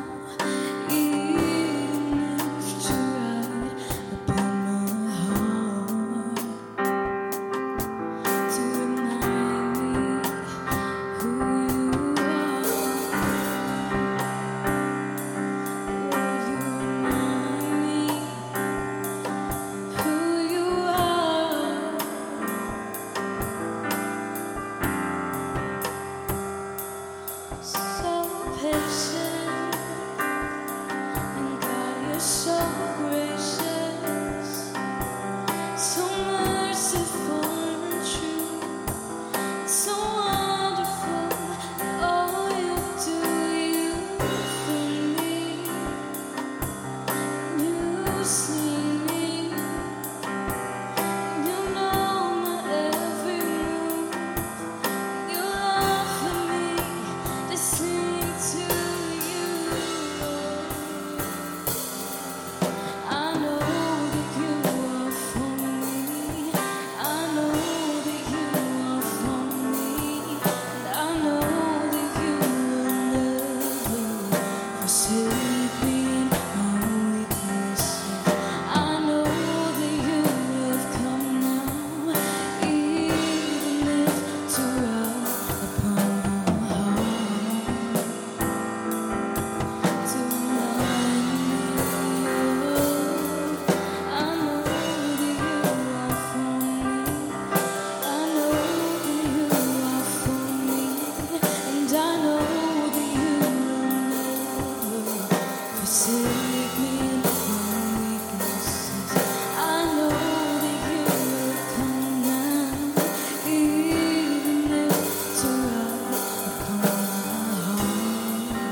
forsake me in my weaknesses. I know that you will come down, even if it's right upon my heart,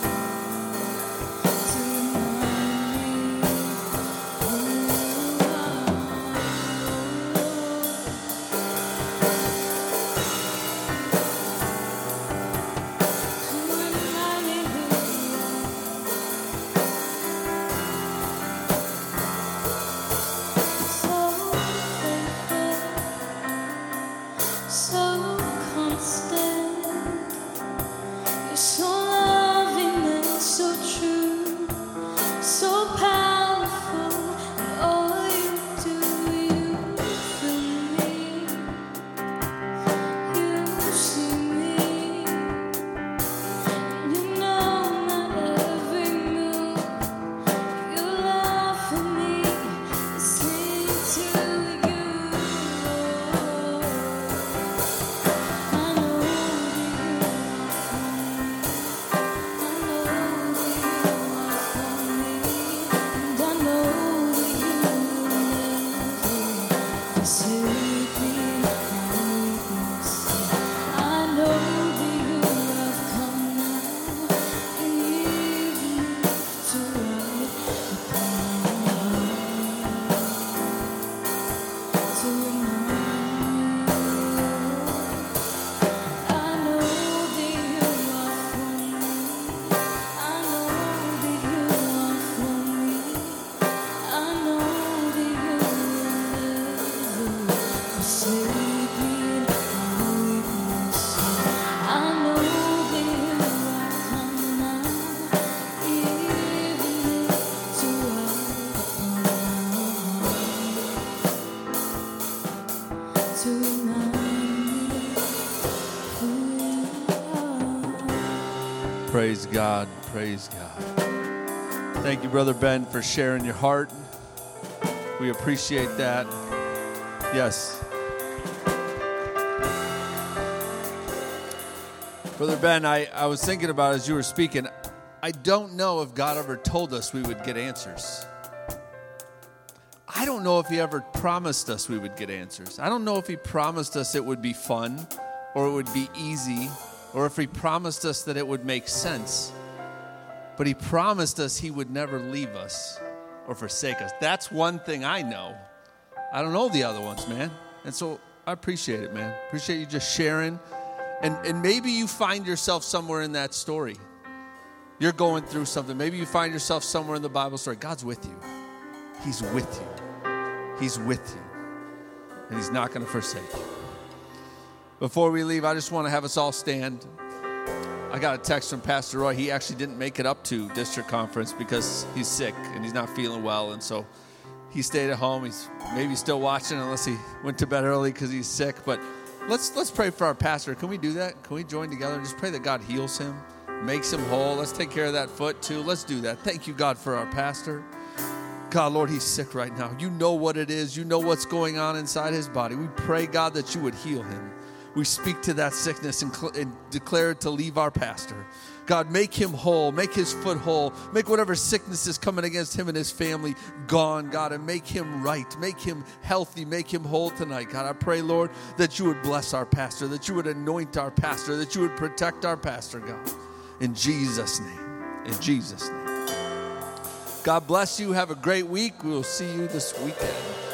to remind me who you are. So constant, you're so loving and so true, so powerful, and all you do, you feel me, you see me, you know my every move, you laugh at me, I sing to you. I know Praise God. Praise God. Thank you, Brother Ben, for sharing your heart. We appreciate that. Yes. Brother Ben, I was thinking about as you were speaking, I don't know if God ever told us we would get answers. I don't know if he ever promised us we would get answers. I don't know if he promised us it would be fun or it would be easy or if he promised us that it would make sense. But he promised us he would never leave us or forsake us. That's one thing I know. I don't know the other ones, man. And so I appreciate it, man. Appreciate you just sharing. And maybe you find yourself somewhere in that story. You're going through something. Maybe you find yourself somewhere in the Bible story. God's with you. He's with you. He's with you. And he's not going to forsake you. Before we leave, I just want to have us all stand. I got a text from Pastor Roy. He actually didn't make it up to district conference because he's sick and he's not feeling well. And so he stayed at home. He's maybe still watching unless he went to bed early because he's sick. But let's pray for our pastor. Can we do that? Can we join together and just pray that God heals him, makes him whole? Let's take care of that foot too. Let's do that. Thank you, God, for our pastor. God, Lord, he's sick right now. You know what it is. You know what's going on inside his body. We pray, God, that you would heal him. We speak to that sickness and declare it to leave our pastor. God, make him whole. Make his foot whole. Make whatever sickness is coming against him and his family gone, God, and make him right. Make him healthy. Make him whole tonight, God. I pray, Lord, that you would bless our pastor, that you would anoint our pastor, that you would protect our pastor, God. In Jesus' name. In Jesus' name. God bless you. Have a great week. We will see you this weekend.